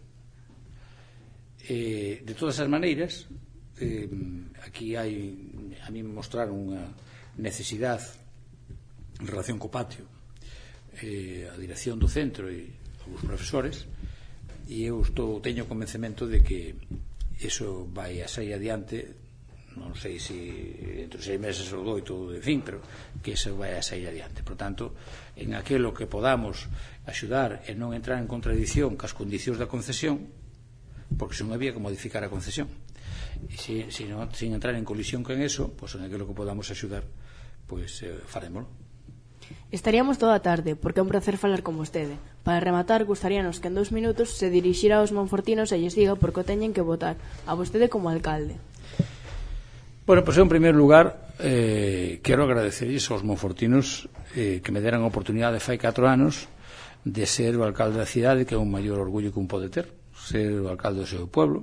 E, de todas as maneiras, eh, aquí hai, a mí me mostraron unha necesidade en relación co patio, eh, a dirección do centro e os profesores, e eu estou, teño convencemento de que iso vai a sair adiante, non sei se entre seis meses ou doito, en fin, pero que iso vai a sair adiante. Por tanto, en aquilo que podamos axudar e non entrar en contradición cas condicións da concesión, porque se non había que modificar a concesión, e se, se non, sin entrar en colisión con eso, pois en aquilo que podamos axudar, pois eh, farémolo. Estaríamos toda a tarde, porque é un placer falar con vostede. Para rematar, gustaríanos que en dous minutos se dirixira aos monfortinos e lles diga por que o teñen que votar a vostede como alcalde. Bueno, pois, en primeiro lugar, eh, quero agradecerlles aos monfortinos eh, que me deran a oportunidade fai catro anos de ser o alcalde da cidade, que é un maior orgullo que un pode ter, ser o alcalde do seu pueblo,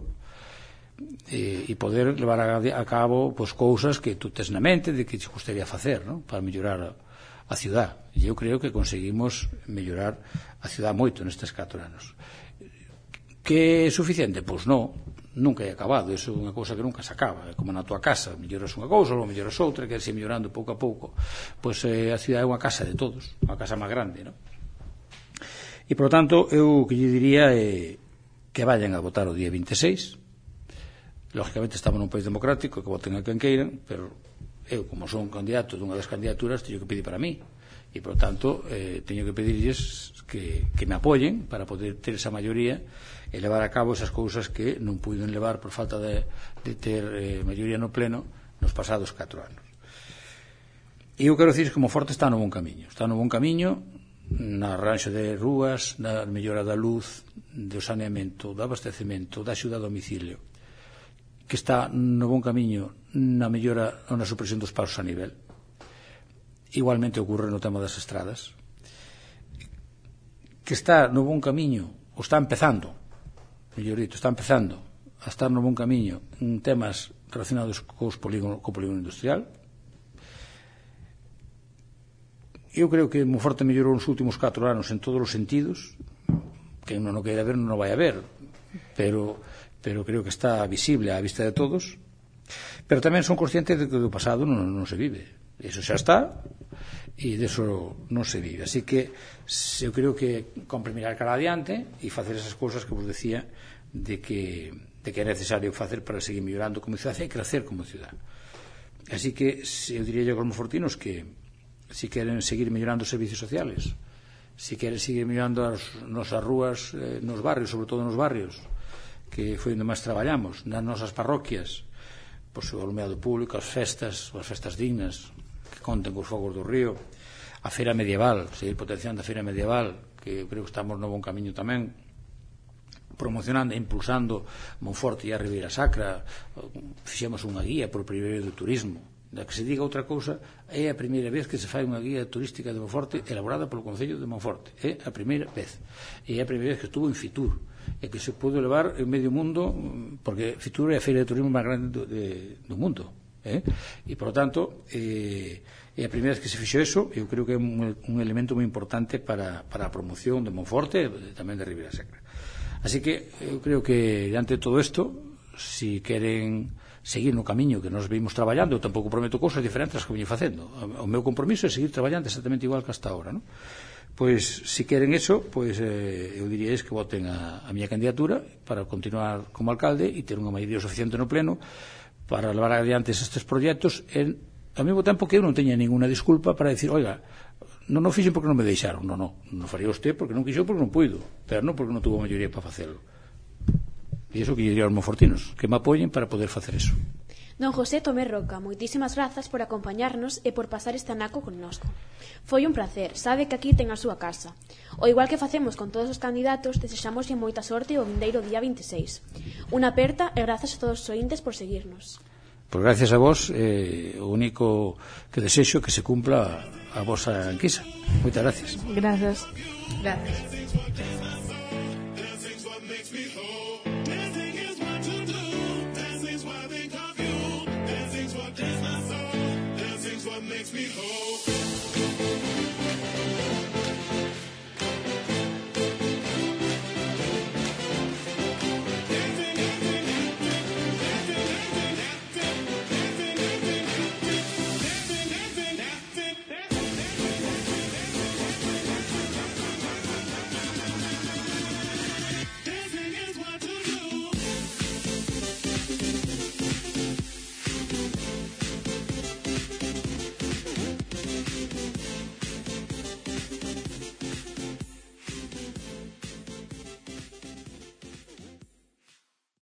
e, e poder levar a, a cabo pois, cousas que tú tes na mente de que te gustaría facer, ¿no?, para mellorar a, a ciudad. E eu creo que conseguimos mellorar a ciudad moito nestes catro anos. Que é suficiente? Pois non, nunca é acabado, iso é unha cousa que nunca se acaba, é como na tua casa, melloras unha cousa, ou melloras outra, que ir mellorando pouco a pouco. Pois eh, a ciudad é unha casa de todos, unha casa máis grande, non? E, por tanto, eu o que lle diría é que vayan a votar o día vinte e seis. Lógicamente estamos nun país democrático, que voten a quen queiran, pero eu, como son candidato dunha das candidaturas, teño que pedir para mí, e, por tanto, eh, teño que pedirlles que, que me apoyen para poder ter esa maioría e levar a cabo esas cousas que non puiden levar por falta de, de ter eh, maioría no pleno nos pasados catro anos. E eu quero dicir que Monforte está no bon camiño, está no bon camiño na arranxo de rúas, na mellora da luz, do saneamento, do abastecemento, da axuda a domicilio, que está no bon camiño na mellora ou na supresión dos pasos a nivel. Igualmente ocorre no tema das estradas, que está no bon camiño, ou está empezando, mellor dito, está empezando a estar no bon camiño en temas relacionados cos polígono, co polígono industrial. Eu creo que Monforte mellorou nos últimos catro anos en todos os sentidos, que non o queira ver non o vai a ver, pero, pero creo que está visible á vista de todos. Pero tamén son conscientes de que do pasado non, non se vive, eso xa está, e deso non se vive. Así que eu creo que compre mirar cara adiante e facer esas cousas que vos decía de que, de que é necesario facer para seguir mellorando como ciudad e crecer como ciudad. Así que eu diría yo aos monfortinos que si queren seguir mellorando os servicios sociales, si queren seguir mellorando as nosas rúas, eh, nos barrios, sobre todo nos barrios, que foi onde máis traballamos, nas nosas parroquias, pois o alumeado público, as festas, as festas dignas, que conten cos fogos do río, a feira medieval, seguir potenciando a feira medieval, que eu creo que estamos no bon camiño tamén, promocionando e impulsando Monforte e a Ribeira Sacra, fixemos unha guía por o primeiro do turismo. Da que se diga outra cousa, é a primeira vez que se fai unha guía turística de Monforte elaborada polo Concello de Monforte, é a primeira vez, e é a primeira vez que estuvo en Fitur, e que se pode levar en medio mundo, porque Fitur é a feira de turismo máis grande do, de, do mundo, eh? E, por tanto, eh, é a primeira vez que se fixo eso. Eu creo que é un, un elemento moi importante para, para a promoción de Monforte e tamén de Ribeira Sacra. Así que eu creo que, diante de todo isto, si queren seguir no camiño que nos vimos traballando, eu tampouco prometo cousas diferentes que veño facendo. O meu compromiso é seguir traballando exactamente igual que hasta ahora, non? Pois, se queren eso, pois eh, eu diría que voten a, a miña candidatura para continuar como alcalde e ter unha maioría suficiente no pleno para levar adiante estes proxectos e, ao mesmo tempo, que eu non teña ninguna disculpa para decir, oiga, non o fixen porque non me deixaron. Non, non, non faría usted porque non quixo, porque non puido, pero non porque non tuvo maioría para facelo. E iso que lle diría aos monfortinos, que me apoyen para poder facer eso. Don José Tomé Roca, moitísimas grazas por acompañarnos e por pasar este anaco connosco. Foi un placer, sabe que aquí ten a súa casa. O igual que facemos con todos os candidatos, desexamoslle moita sorte o vindeiro día vinte e seis. Unha aperta e grazas a todos os ointes por seguirnos. Pois gracias a vos, eh, o único que desexo que se cumpla a vosa enquisa. Moitas gracias. Gracias. Gracias.